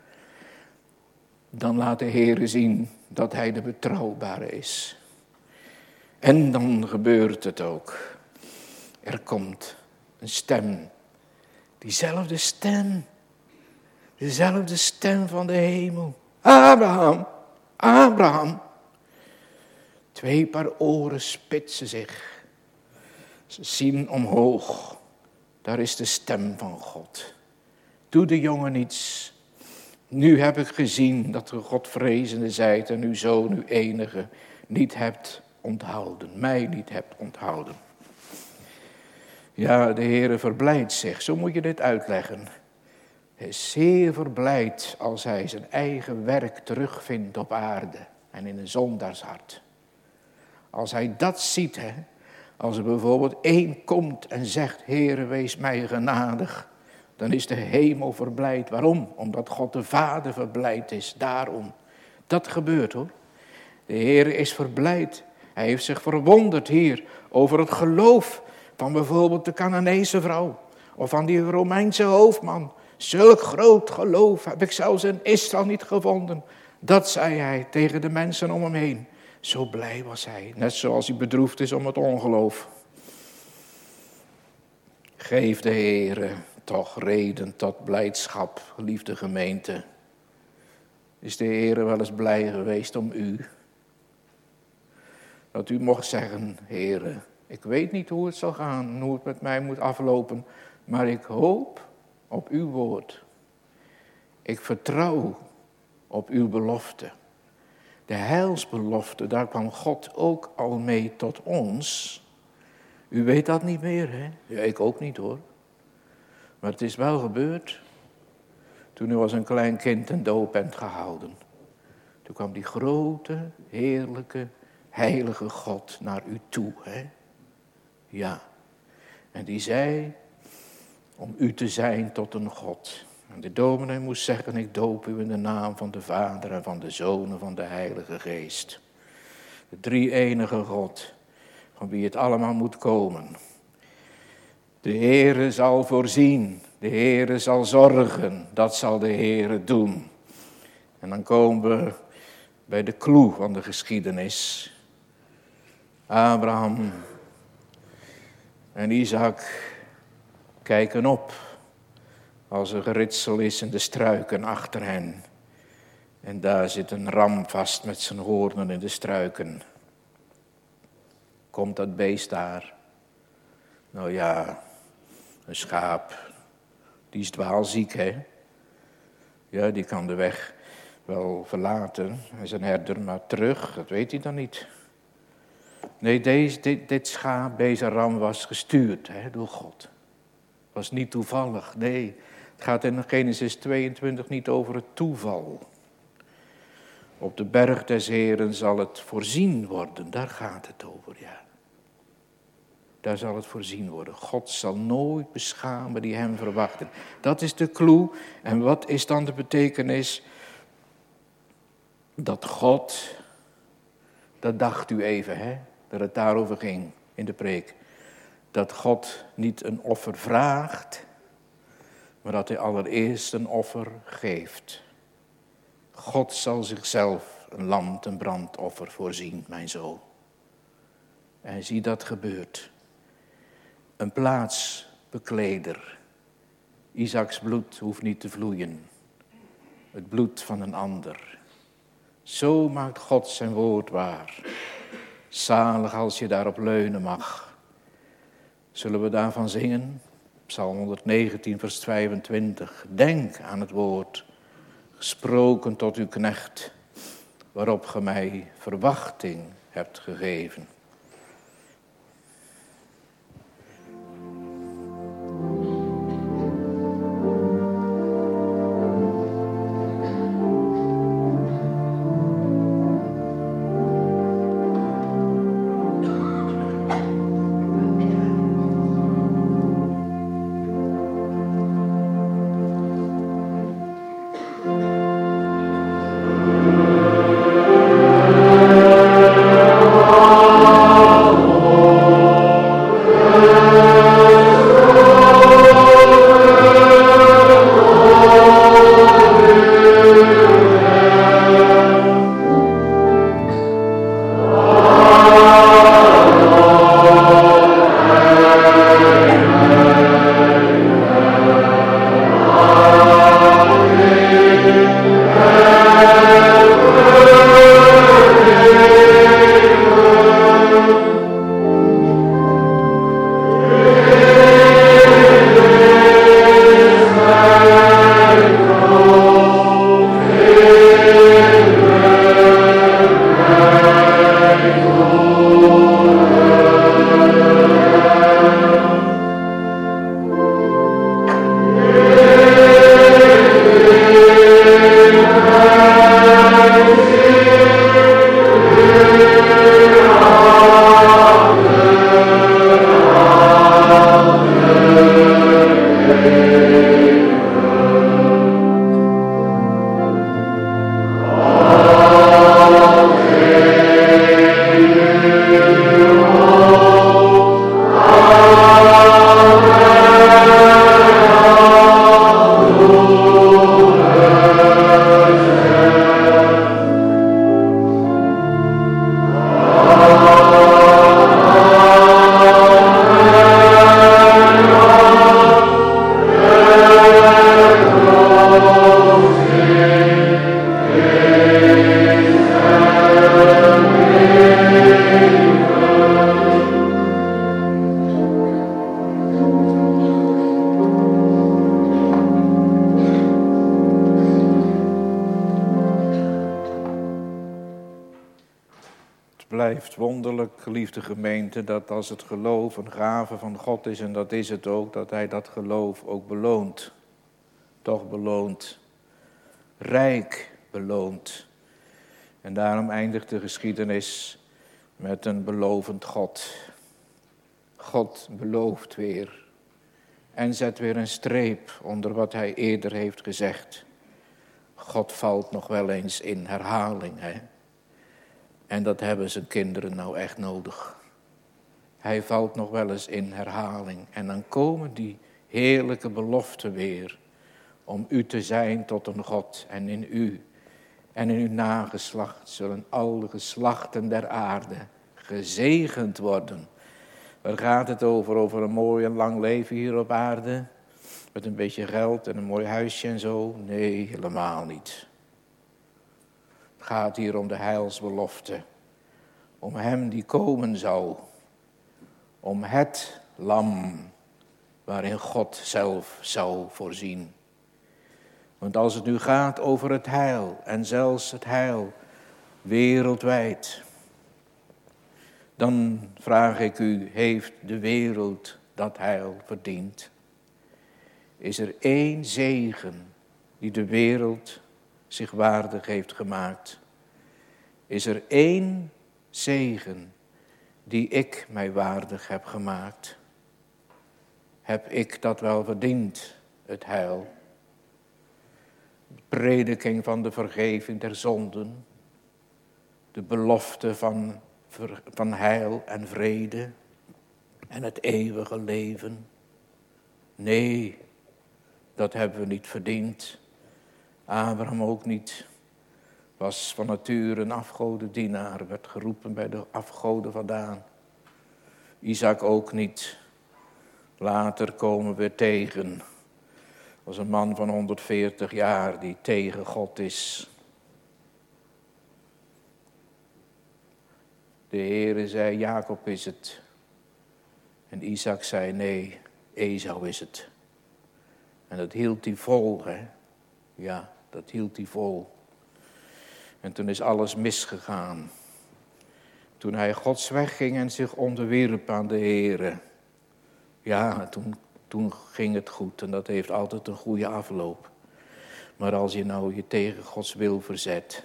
A: Dan laat de Heer zien dat hij de betrouwbare is. En dan gebeurt het ook. Er komt een stem. Diezelfde stem. Dezelfde stem van de hemel. Abraham, Abraham. 2 paar oren spitsen zich. Ze zien omhoog. Daar is de stem van God. Doe de jongen niets. Nu heb ik gezien dat u Godvrezende zijt en uw zoon, uw enige, niet hebt onthouden. Mij niet hebt onthouden. Ja, de Heere verblijdt zich. Zo moet je dit uitleggen. Hij is zeer verblijd als hij zijn eigen werk terugvindt op aarde en in een zondaarshart. Als hij dat ziet, hè, als er bijvoorbeeld één komt en zegt, Heere, wees mij genadig, dan is de hemel verblijd. Waarom? Omdat God de Vader verblijd is. Daarom. Dat gebeurt hoor. De Heere is verblijd. Hij heeft zich verwonderd hier over het geloof van bijvoorbeeld de Canaanese vrouw. Of van die Romeinse hoofdman. Zulk groot geloof heb ik zelfs in Israël niet gevonden. Dat zei hij tegen de mensen om hem heen. Zo blij was hij. Net zoals hij bedroefd is om het ongeloof. Geef de Heere toch reden tot blijdschap, geliefde gemeente. Is de Heere wel eens blij geweest om u? Dat u mocht zeggen, Heere, ik weet niet hoe het zal gaan, hoe het met mij moet aflopen, maar ik hoop op uw woord. Ik vertrouw op uw belofte. De heilsbelofte, daar kwam God ook al mee tot ons. U weet dat niet meer, hè? Ja, ik ook niet hoor. Maar het is wel gebeurd toen u als een klein kind een doop bent gehouden. Toen kwam die grote, heerlijke, heilige God naar u toe. Hè? Ja. En die zei om u te zijn tot een God. En de dominee moest zeggen, ik doop u in de naam van de Vader en van de Zoon en van de Heilige Geest. De drie-enige God, van wie het allemaal moet komen. De Heere zal voorzien, de Heere zal zorgen, dat zal de Heere doen. En dan komen we bij de clou van de geschiedenis. Abraham en Isaac kijken op als er geritsel is in de struiken achter hen. En daar zit een ram vast met zijn hoornen in de struiken. Komt dat beest daar? Nou ja, een schaap, die is dwaalziek, hè? Ja, die kan de weg wel verlaten. Hij is een herder, maar terug, dat weet hij dan niet. Nee, dit schaap, deze ram was gestuurd door God. Was niet toevallig, nee. Het gaat in Genesis 22 niet over het toeval. Op de berg des Heeren zal het voorzien worden, daar gaat het over, ja. Daar zal het voorzien worden. God zal nooit beschamen die hem verwachten. Dat is de clue. En wat is dan de betekenis? Dat God, dat dacht u even, hè, dat het daarover ging in de preek. Dat God niet een offer vraagt, maar dat hij allereerst een offer geeft. God zal zichzelf een lam ten brandoffer voorzien, mijn zoon. En zie dat gebeurt. Een plaatsbekleder. Isaaks bloed hoeft niet te vloeien. Het bloed van een ander. Zo maakt God zijn woord waar. Zalig als je daarop leunen mag. Zullen we daarvan zingen? Psalm 119 vers 25. Denk aan het woord, gesproken tot uw knecht, waarop ge mij verwachting hebt gegeven. blijft wonderlijk, geliefde gemeente, dat als het geloof een gave van God is, en dat is het ook, dat hij dat geloof ook beloont. Toch beloont. Rijk beloont. En daarom eindigt de geschiedenis met een belovend God. God belooft weer. En zet weer een streep onder wat hij eerder heeft gezegd. God valt nog wel eens in herhaling, hè. En dat hebben zijn kinderen nou echt nodig. Hij valt nog wel eens in herhaling. En dan komen die heerlijke beloften weer. Om u te zijn tot een God. En in u en in uw nageslacht zullen al de geslachten der aarde gezegend worden. Waar gaat het over? Over een mooi en lang leven hier op aarde? Met een beetje geld en een mooi huisje en zo? Nee, helemaal niet. Het gaat hier om de heilsbelofte. Om hem die komen zou. Om het lam waarin God zelf zou voorzien. Want als het nu gaat over het heil en zelfs het heil wereldwijd, dan vraag ik u, heeft de wereld dat heil verdiend? Is er één zegen die de wereld zich waardig heeft gemaakt? Is er één zegen die ik mij waardig heb gemaakt? Heb ik dat wel verdiend, het heil? De prediking van de vergeving der zonden, de belofte van heil en vrede en het eeuwige leven. Nee, dat hebben we niet verdiend. Abraham ook niet. Was van nature een afgodendienaar, werd geroepen bij de afgoden vandaan. Isaac ook niet. Later komen we tegen. Was een man van 140 jaar die tegen God is. De Heere zei, Jacob is het. En Isaac zei, nee, Esau is het. En dat hield hij vol, hè. Ja, dat hield hij vol. En toen is alles misgegaan. Toen hij Gods weg ging en zich onderwierp aan de Heere. Ja, toen ging het goed en dat heeft altijd een goede afloop. Maar als je nou je tegen Gods wil verzet.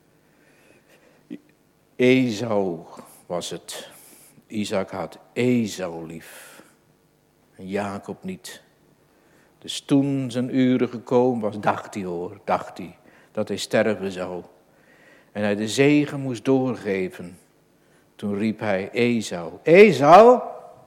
A: Esau was het. Isaac had Esau lief. En Jacob niet. Dus toen zijn uren gekomen was, dacht hij, dat hij sterven zou. En hij de zegen moest doorgeven. Toen riep hij Esau, Esau!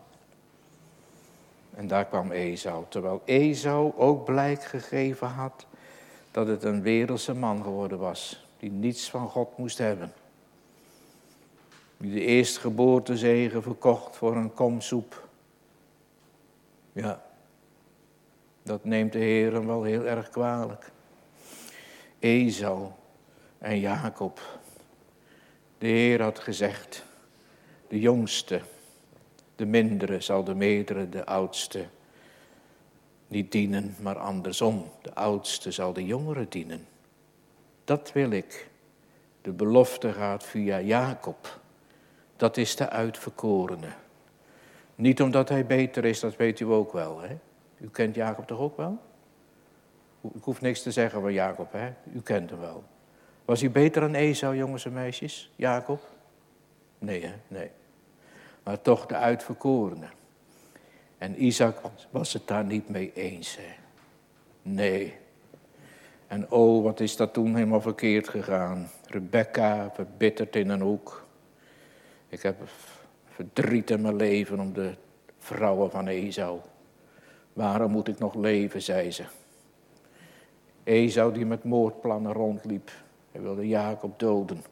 A: En daar kwam Esau, terwijl Esau ook blijk gegeven had dat het een wereldse man geworden was, die niets van God moest hebben. Die de eerstgeboortezegen verkocht voor een kom soep. Ja, dat neemt de Heer hem wel heel erg kwalijk. Esau en Jacob. De Heer had gezegd, de jongste, de mindere zal de meerdere, de oudste niet dienen, maar andersom. De oudste zal de jongere dienen. Dat wil ik. De belofte gaat via Jacob. Dat is de uitverkorene. Niet omdat hij beter is, dat weet u ook wel. Hè? U kent Jacob toch ook wel? Ik hoef niks te zeggen van Jacob, hè? U kent hem wel. Was hij beter dan Esau, jongens en meisjes? Jacob? Nee, hè? Nee. Maar toch de uitverkorene. En Isaac was het daar niet mee eens, hè? Nee. En oh, wat is dat toen helemaal verkeerd gegaan. Rebecca verbitterd in een hoek. Ik heb verdriet in mijn leven om de vrouwen van Esau. Waarom moet ik nog leven, zei ze. Esau die met moordplannen rondliep. Hij wilde Jacob doden.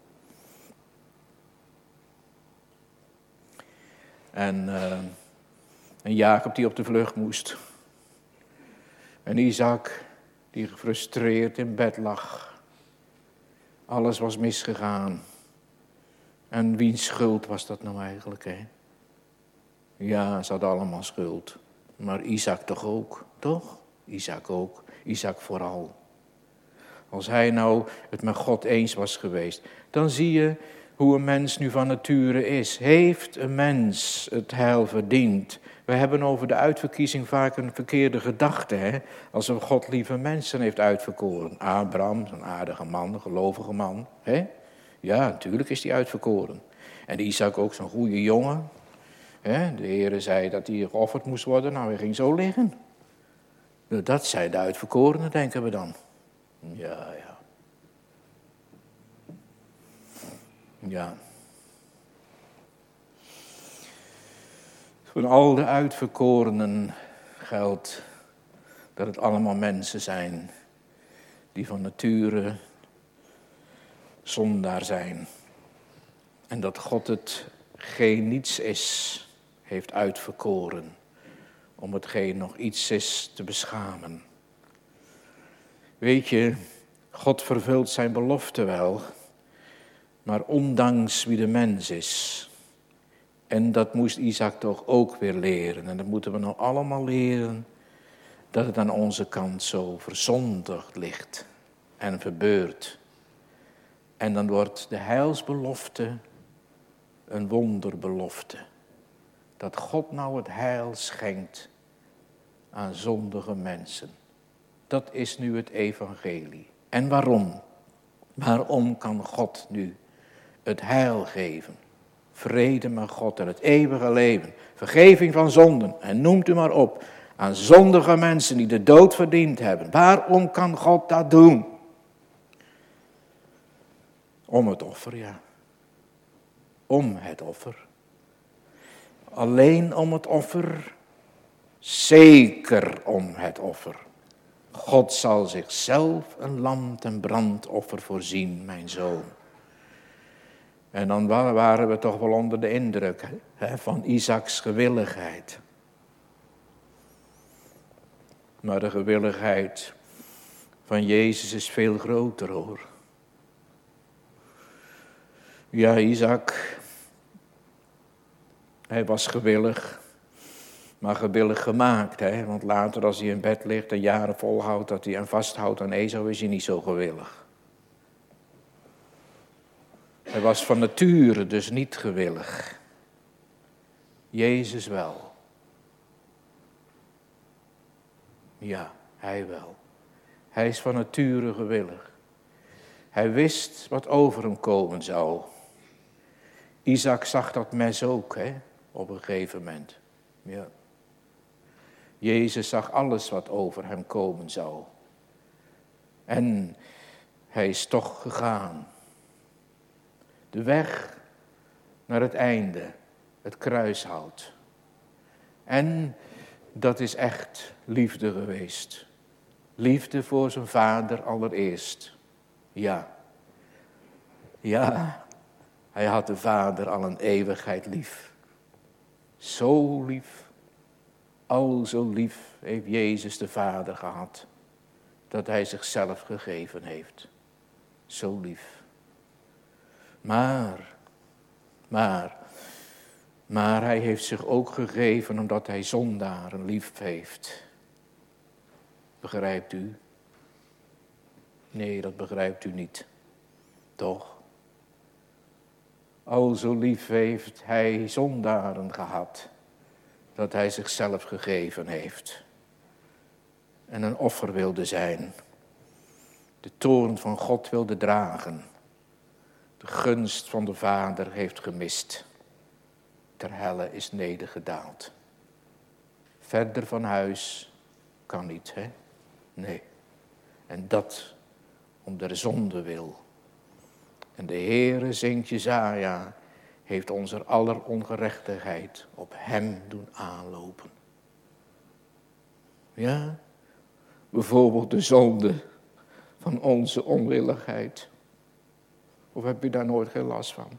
A: En Jacob die op de vlucht moest. En Isaac die gefrustreerd in bed lag. Alles was misgegaan. En wiens schuld was dat nou eigenlijk, hè? Ja, ze hadden allemaal schuld. Maar Isaac toch ook, toch? Isaac ook. Isaac vooral. Als hij nou het met God eens was geweest, dan zie je hoe een mens nu van nature is. Heeft een mens het heil verdiend? We hebben over de uitverkiezing vaak een verkeerde gedachte. Hè? Alsof God lieve mensen heeft uitverkoren. Abraham, een aardige man, een gelovige man. Hè? Ja, natuurlijk is hij uitverkoren. En Isaac ook zo'n goede jongen. Hè? De Heere zei dat hij geofferd moest worden. Nou, hij ging zo liggen. Dat zijn de uitverkorenen, denken we dan. Ja. Ja. Van al de uitverkorenen geldt dat het allemaal mensen zijn die van nature zondaar zijn. En dat God het geen niets is, heeft uitverkoren om hetgeen nog iets is te beschamen. Weet je, God vervult zijn belofte wel, maar ondanks wie de mens is. En dat moest Isaac toch ook weer leren. En dat moeten we nou allemaal leren. Dat het aan onze kant zo verzondigd ligt en verbeurt. En dan wordt de heilsbelofte een wonderbelofte. Dat God nou het heil schenkt aan zondige mensen. Dat is nu het evangelie. En waarom? Waarom kan God nu het heil geven? Vrede met God en het eeuwige leven. Vergeving van zonden. En noemt u maar op. Aan zondige mensen die de dood verdiend hebben. Waarom kan God dat doen? Om het offer, ja. Om het offer. Alleen om het offer. Zeker om het offer. God zal zichzelf een lam ten brandoffer voorzien, mijn zoon. En dan waren we toch wel onder de indruk van Isaacs gewilligheid. Maar de gewilligheid van Jezus is veel groter, hoor. Ja, Isaac, hij was gewillig, maar gewillig gemaakt. Hè? Want later als hij in bed ligt en jaren volhoudt dat hij en vasthoudt aan Esau, is hij niet zo gewillig. Hij was van nature dus niet gewillig. Jezus wel. Ja, hij wel. Hij is van nature gewillig. Hij wist wat over hem komen zou. Isaac zag dat mes ook, hè, op een gegeven moment. Ja. Jezus zag alles wat over hem komen zou. En hij is toch gegaan. De weg naar het einde, het kruishout. En dat is echt liefde geweest. Liefde voor zijn vader allereerst. Ja. Ja, hij had de vader al een eeuwigheid lief. Zo lief, al zo lief heeft Jezus de vader gehad. Dat hij zichzelf gegeven heeft. Zo lief. Maar hij heeft zich ook gegeven omdat hij zondaren lief heeft. Begrijpt u? Nee, dat begrijpt u niet. Toch? Al zo lief heeft hij zondaren gehad, dat hij zichzelf gegeven heeft. En een offer wilde zijn. De toorn van God wilde dragen. De gunst van de Vader heeft gemist. Ter helle is nedergedaald. Verder van huis kan niet, hè? Nee. En dat om der zonde wil. En de Heere, zingt Jesaja, heeft onze aller ongerechtigheid op hem doen aanlopen. Ja, bijvoorbeeld de zonde van onze onwilligheid. Of heb je daar nooit geen last van?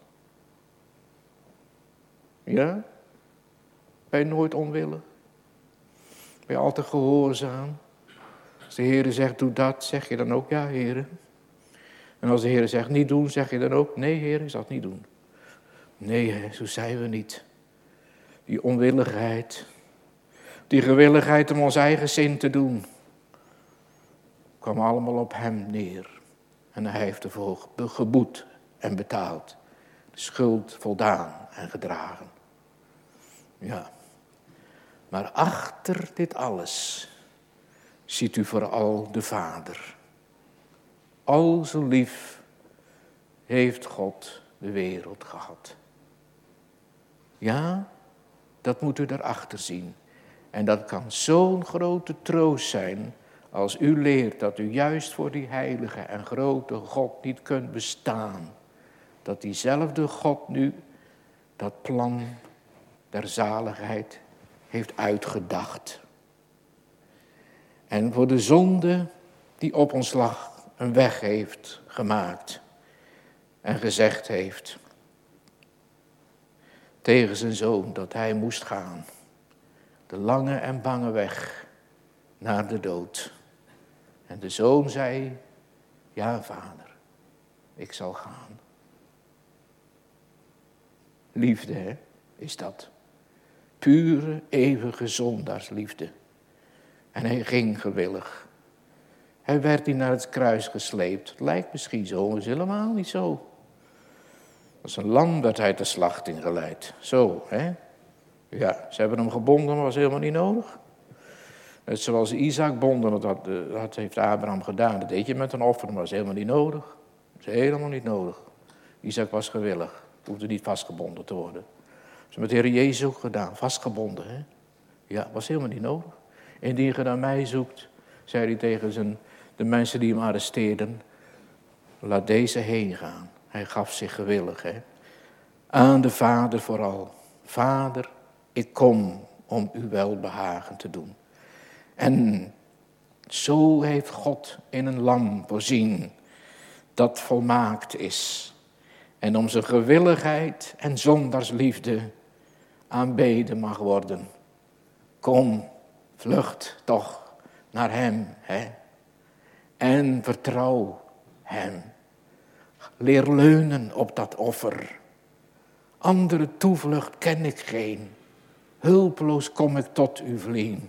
A: Ja? Ben je nooit onwillig? Ben je altijd gehoorzaam? Als de Heere zegt, doe dat, zeg je dan ook, ja, Heere. En als de Heere zegt, niet doen, zeg je dan ook, nee, Heere, ik zal het niet doen. Nee, zo zijn we niet. Die onwilligheid, die gewilligheid om ons eigen zin te doen, kwam allemaal op hem neer. En hij heeft ervoor geboet en betaald. de schuld voldaan en gedragen. Ja, maar achter dit alles ziet u vooral de Vader. Al zo lief heeft God de wereld gehad. Ja, dat moet u erachter zien. En dat kan zo'n grote troost zijn als u leert dat u juist voor die heilige en grote God niet kunt bestaan. Dat diezelfde God nu dat plan der zaligheid heeft uitgedacht. En voor de zonde die op ons lag een weg heeft gemaakt. En gezegd heeft tegen zijn zoon dat hij moest gaan. De lange en bange weg naar de dood. En de zoon zei, ja vader, ik zal gaan. Liefde, hè, is dat. Pure, eeuwige zondaarsliefde. En hij ging gewillig. Hij werd niet naar het kruis gesleept. Het lijkt misschien zo, maar is helemaal niet zo. Als een lam werd hij ter slachting geleid. Zo, hè. Ja, ze hebben hem gebonden, maar was helemaal niet nodig. Net zoals Isaac bonden, dat heeft Abraham gedaan. Dat deed je met een offer, maar was helemaal niet nodig. Dat is helemaal niet nodig. Isaac was gewillig. Hoefde niet vastgebonden te worden. Dat is met de Heer Jezus ook gedaan, vastgebonden. Hè? Ja, was helemaal niet nodig. Indien je naar mij zoekt, zei hij tegen de mensen die hem arresteerden, laat deze heen gaan. Hij gaf zich gewillig. Hè? Aan de Vader vooral. Vader, ik kom om uw welbehagen te doen. En zo heeft God in een lam voorzien dat volmaakt is. En om zijn gewilligheid en zondaarsliefde aanbeden mag worden. Kom, vlucht toch naar hem. Hè? En vertrouw hem. Leer leunen op dat offer. Andere toevlucht ken ik geen. Hulpeloos kom ik tot u vliehen.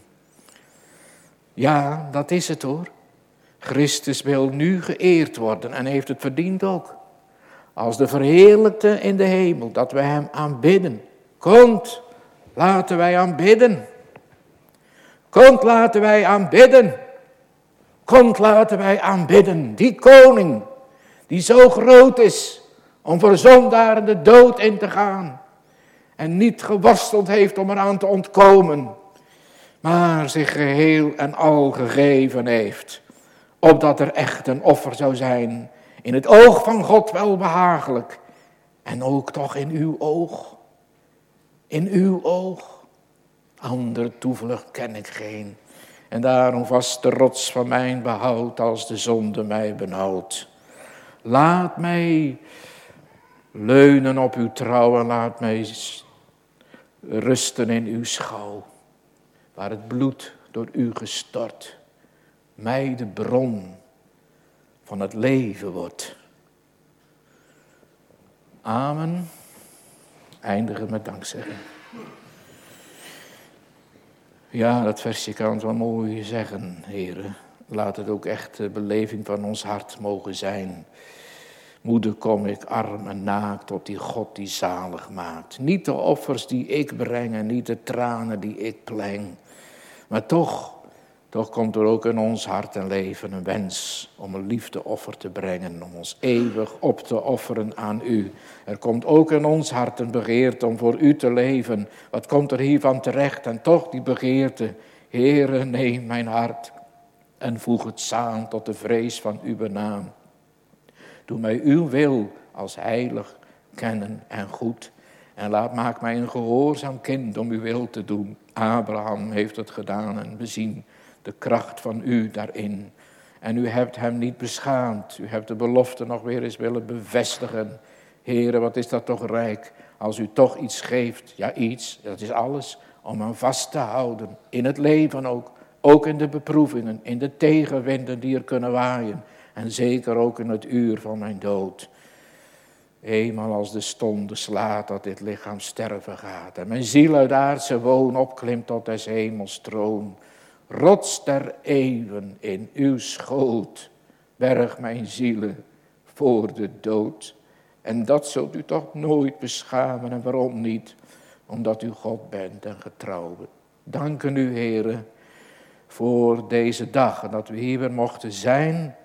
A: Ja, dat is het hoor. Christus wil nu geëerd worden en heeft het verdiend ook. Als de verheerlijkte in de hemel, dat wij hem aanbidden. Komt, laten wij aanbidden. Komt, laten wij aanbidden. Komt, laten wij aanbidden. Die koning, die zo groot is om voor zondaren de dood in te gaan. En niet geworsteld heeft om eraan te ontkomen. Maar zich geheel en al gegeven heeft. Opdat er echt een offer zou zijn. In het oog van God welbehagelijk. En ook toch in uw oog. In uw oog. Andere toevlucht ken ik geen. En daarom vast de rots van mijn behoud als de zonde mij benauwt. Laat mij leunen op uw trouw en laat mij rusten in uw schouw. Waar het bloed door u gestort mij de bron van het leven wordt. Amen. Eindigen met dankzegging. Ja, dat versje kan het wel mooi zeggen, heren. Laat het ook echt de beleving van ons hart mogen zijn. Moeder, kom ik arm en naakt tot die God die zalig maakt. Niet de offers die ik breng en niet de tranen die ik pleng. Maar toch komt er ook in ons hart en leven een wens om een liefdeoffer te brengen. Om ons eeuwig op te offeren aan u. Er komt ook in ons hart een begeerte om voor u te leven. Wat komt er hiervan terecht? En toch die begeerte. Heere, neem mijn hart en voeg het samen tot de vrees van uw naam. Doe mij uw wil als heilig kennen en goed. En maak mij een gehoorzaam kind om uw wil te doen. Abraham heeft het gedaan en we zien de kracht van u daarin. En u hebt hem niet beschaamd. U hebt de belofte nog weer eens willen bevestigen. Heere, wat is dat toch rijk. Als u toch iets geeft. Ja, iets, dat is alles. Om aan vast te houden. In het leven ook. Ook in de beproevingen. In de tegenwinden die er kunnen waaien. En zeker ook in het uur van mijn dood. Eenmaal als de stonde slaat dat dit lichaam sterven gaat. En mijn ziel uit aardse woon opklimt tot des hemels troon. Rots der eeuwen in uw schoot. Berg mijn zielen voor de dood. En dat zult u toch nooit beschamen. En waarom niet? Omdat u God bent en getrouw. Danken u, Heere, voor deze dag. En dat we hier weer mochten zijn.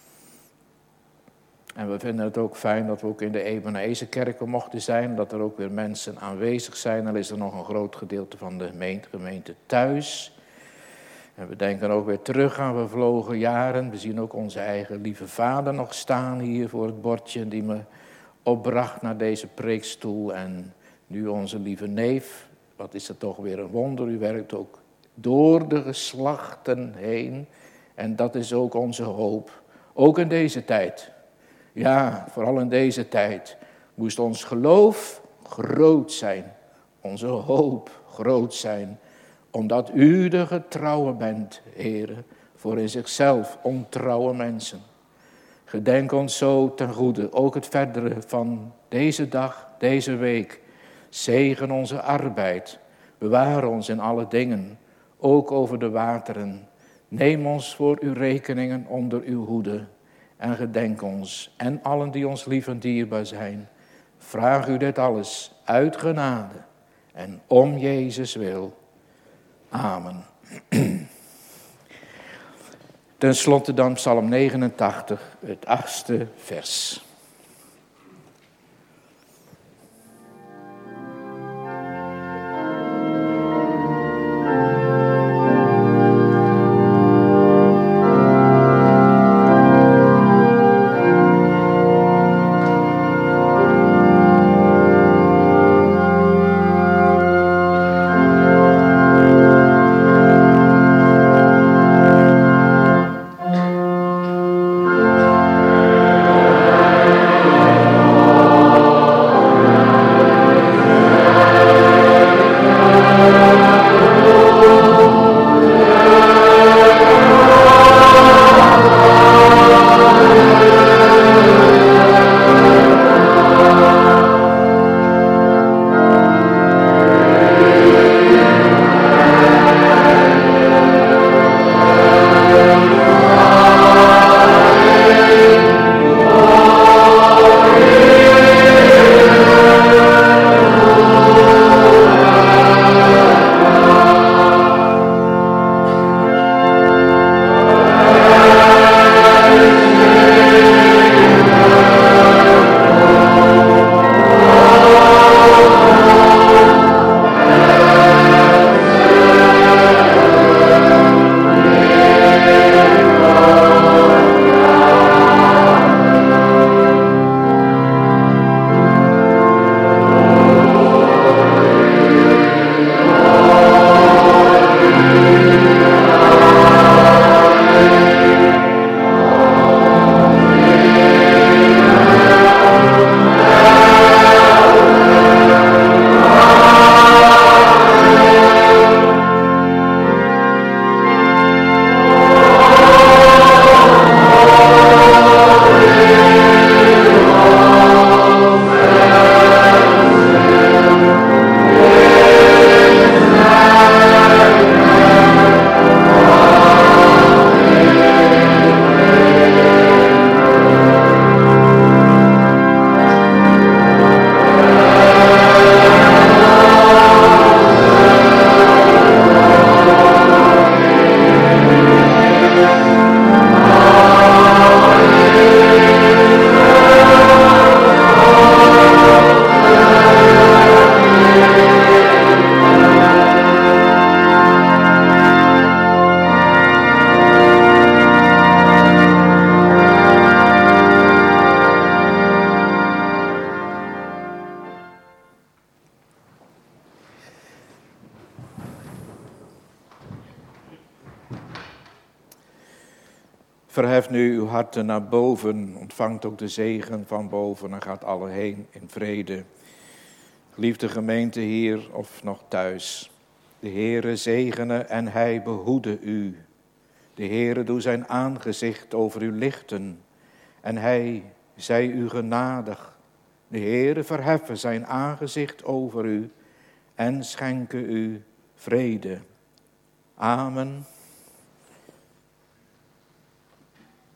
A: En we vinden het ook fijn dat we ook in de Ebenezer-kerken mochten zijn. Dat er ook weer mensen aanwezig zijn. Dan is er nog een groot gedeelte van de gemeente thuis. En we denken ook weer terug aan vervlogen jaren. We zien ook onze eigen lieve vader nog staan hier voor het bordje. Die me opbracht naar deze preekstoel. En nu onze lieve neef. Wat is het toch weer een wonder. U werkt ook door de geslachten heen. En dat is ook onze hoop. Ook in deze tijd. Ja, vooral in deze tijd moest ons geloof groot zijn. Onze hoop groot zijn. Omdat u de getrouwe bent, Heere, voor in zichzelf ontrouwe mensen. Gedenk ons zo ten goede, ook het verdere van deze dag, deze week. Zegen onze arbeid, bewaar ons in alle dingen, ook over de wateren. Neem ons voor uw rekeningen onder uw hoede. En gedenk ons en allen die ons lief en dierbaar zijn. Vraag u dit alles uit genade en om Jezus wil. Amen. Ten slotte dan Psalm 89, het 8e vers. Verhef nu uw harten naar boven, ontvangt ook de zegen van boven en gaat alle heen in vrede. Liefde gemeente hier of nog thuis. De Heere zegene en hij behoede u. De Heere doe zijn aangezicht over u lichten en hij zij u genadig. De Heere verheffen zijn aangezicht over u en schenke u vrede. Amen.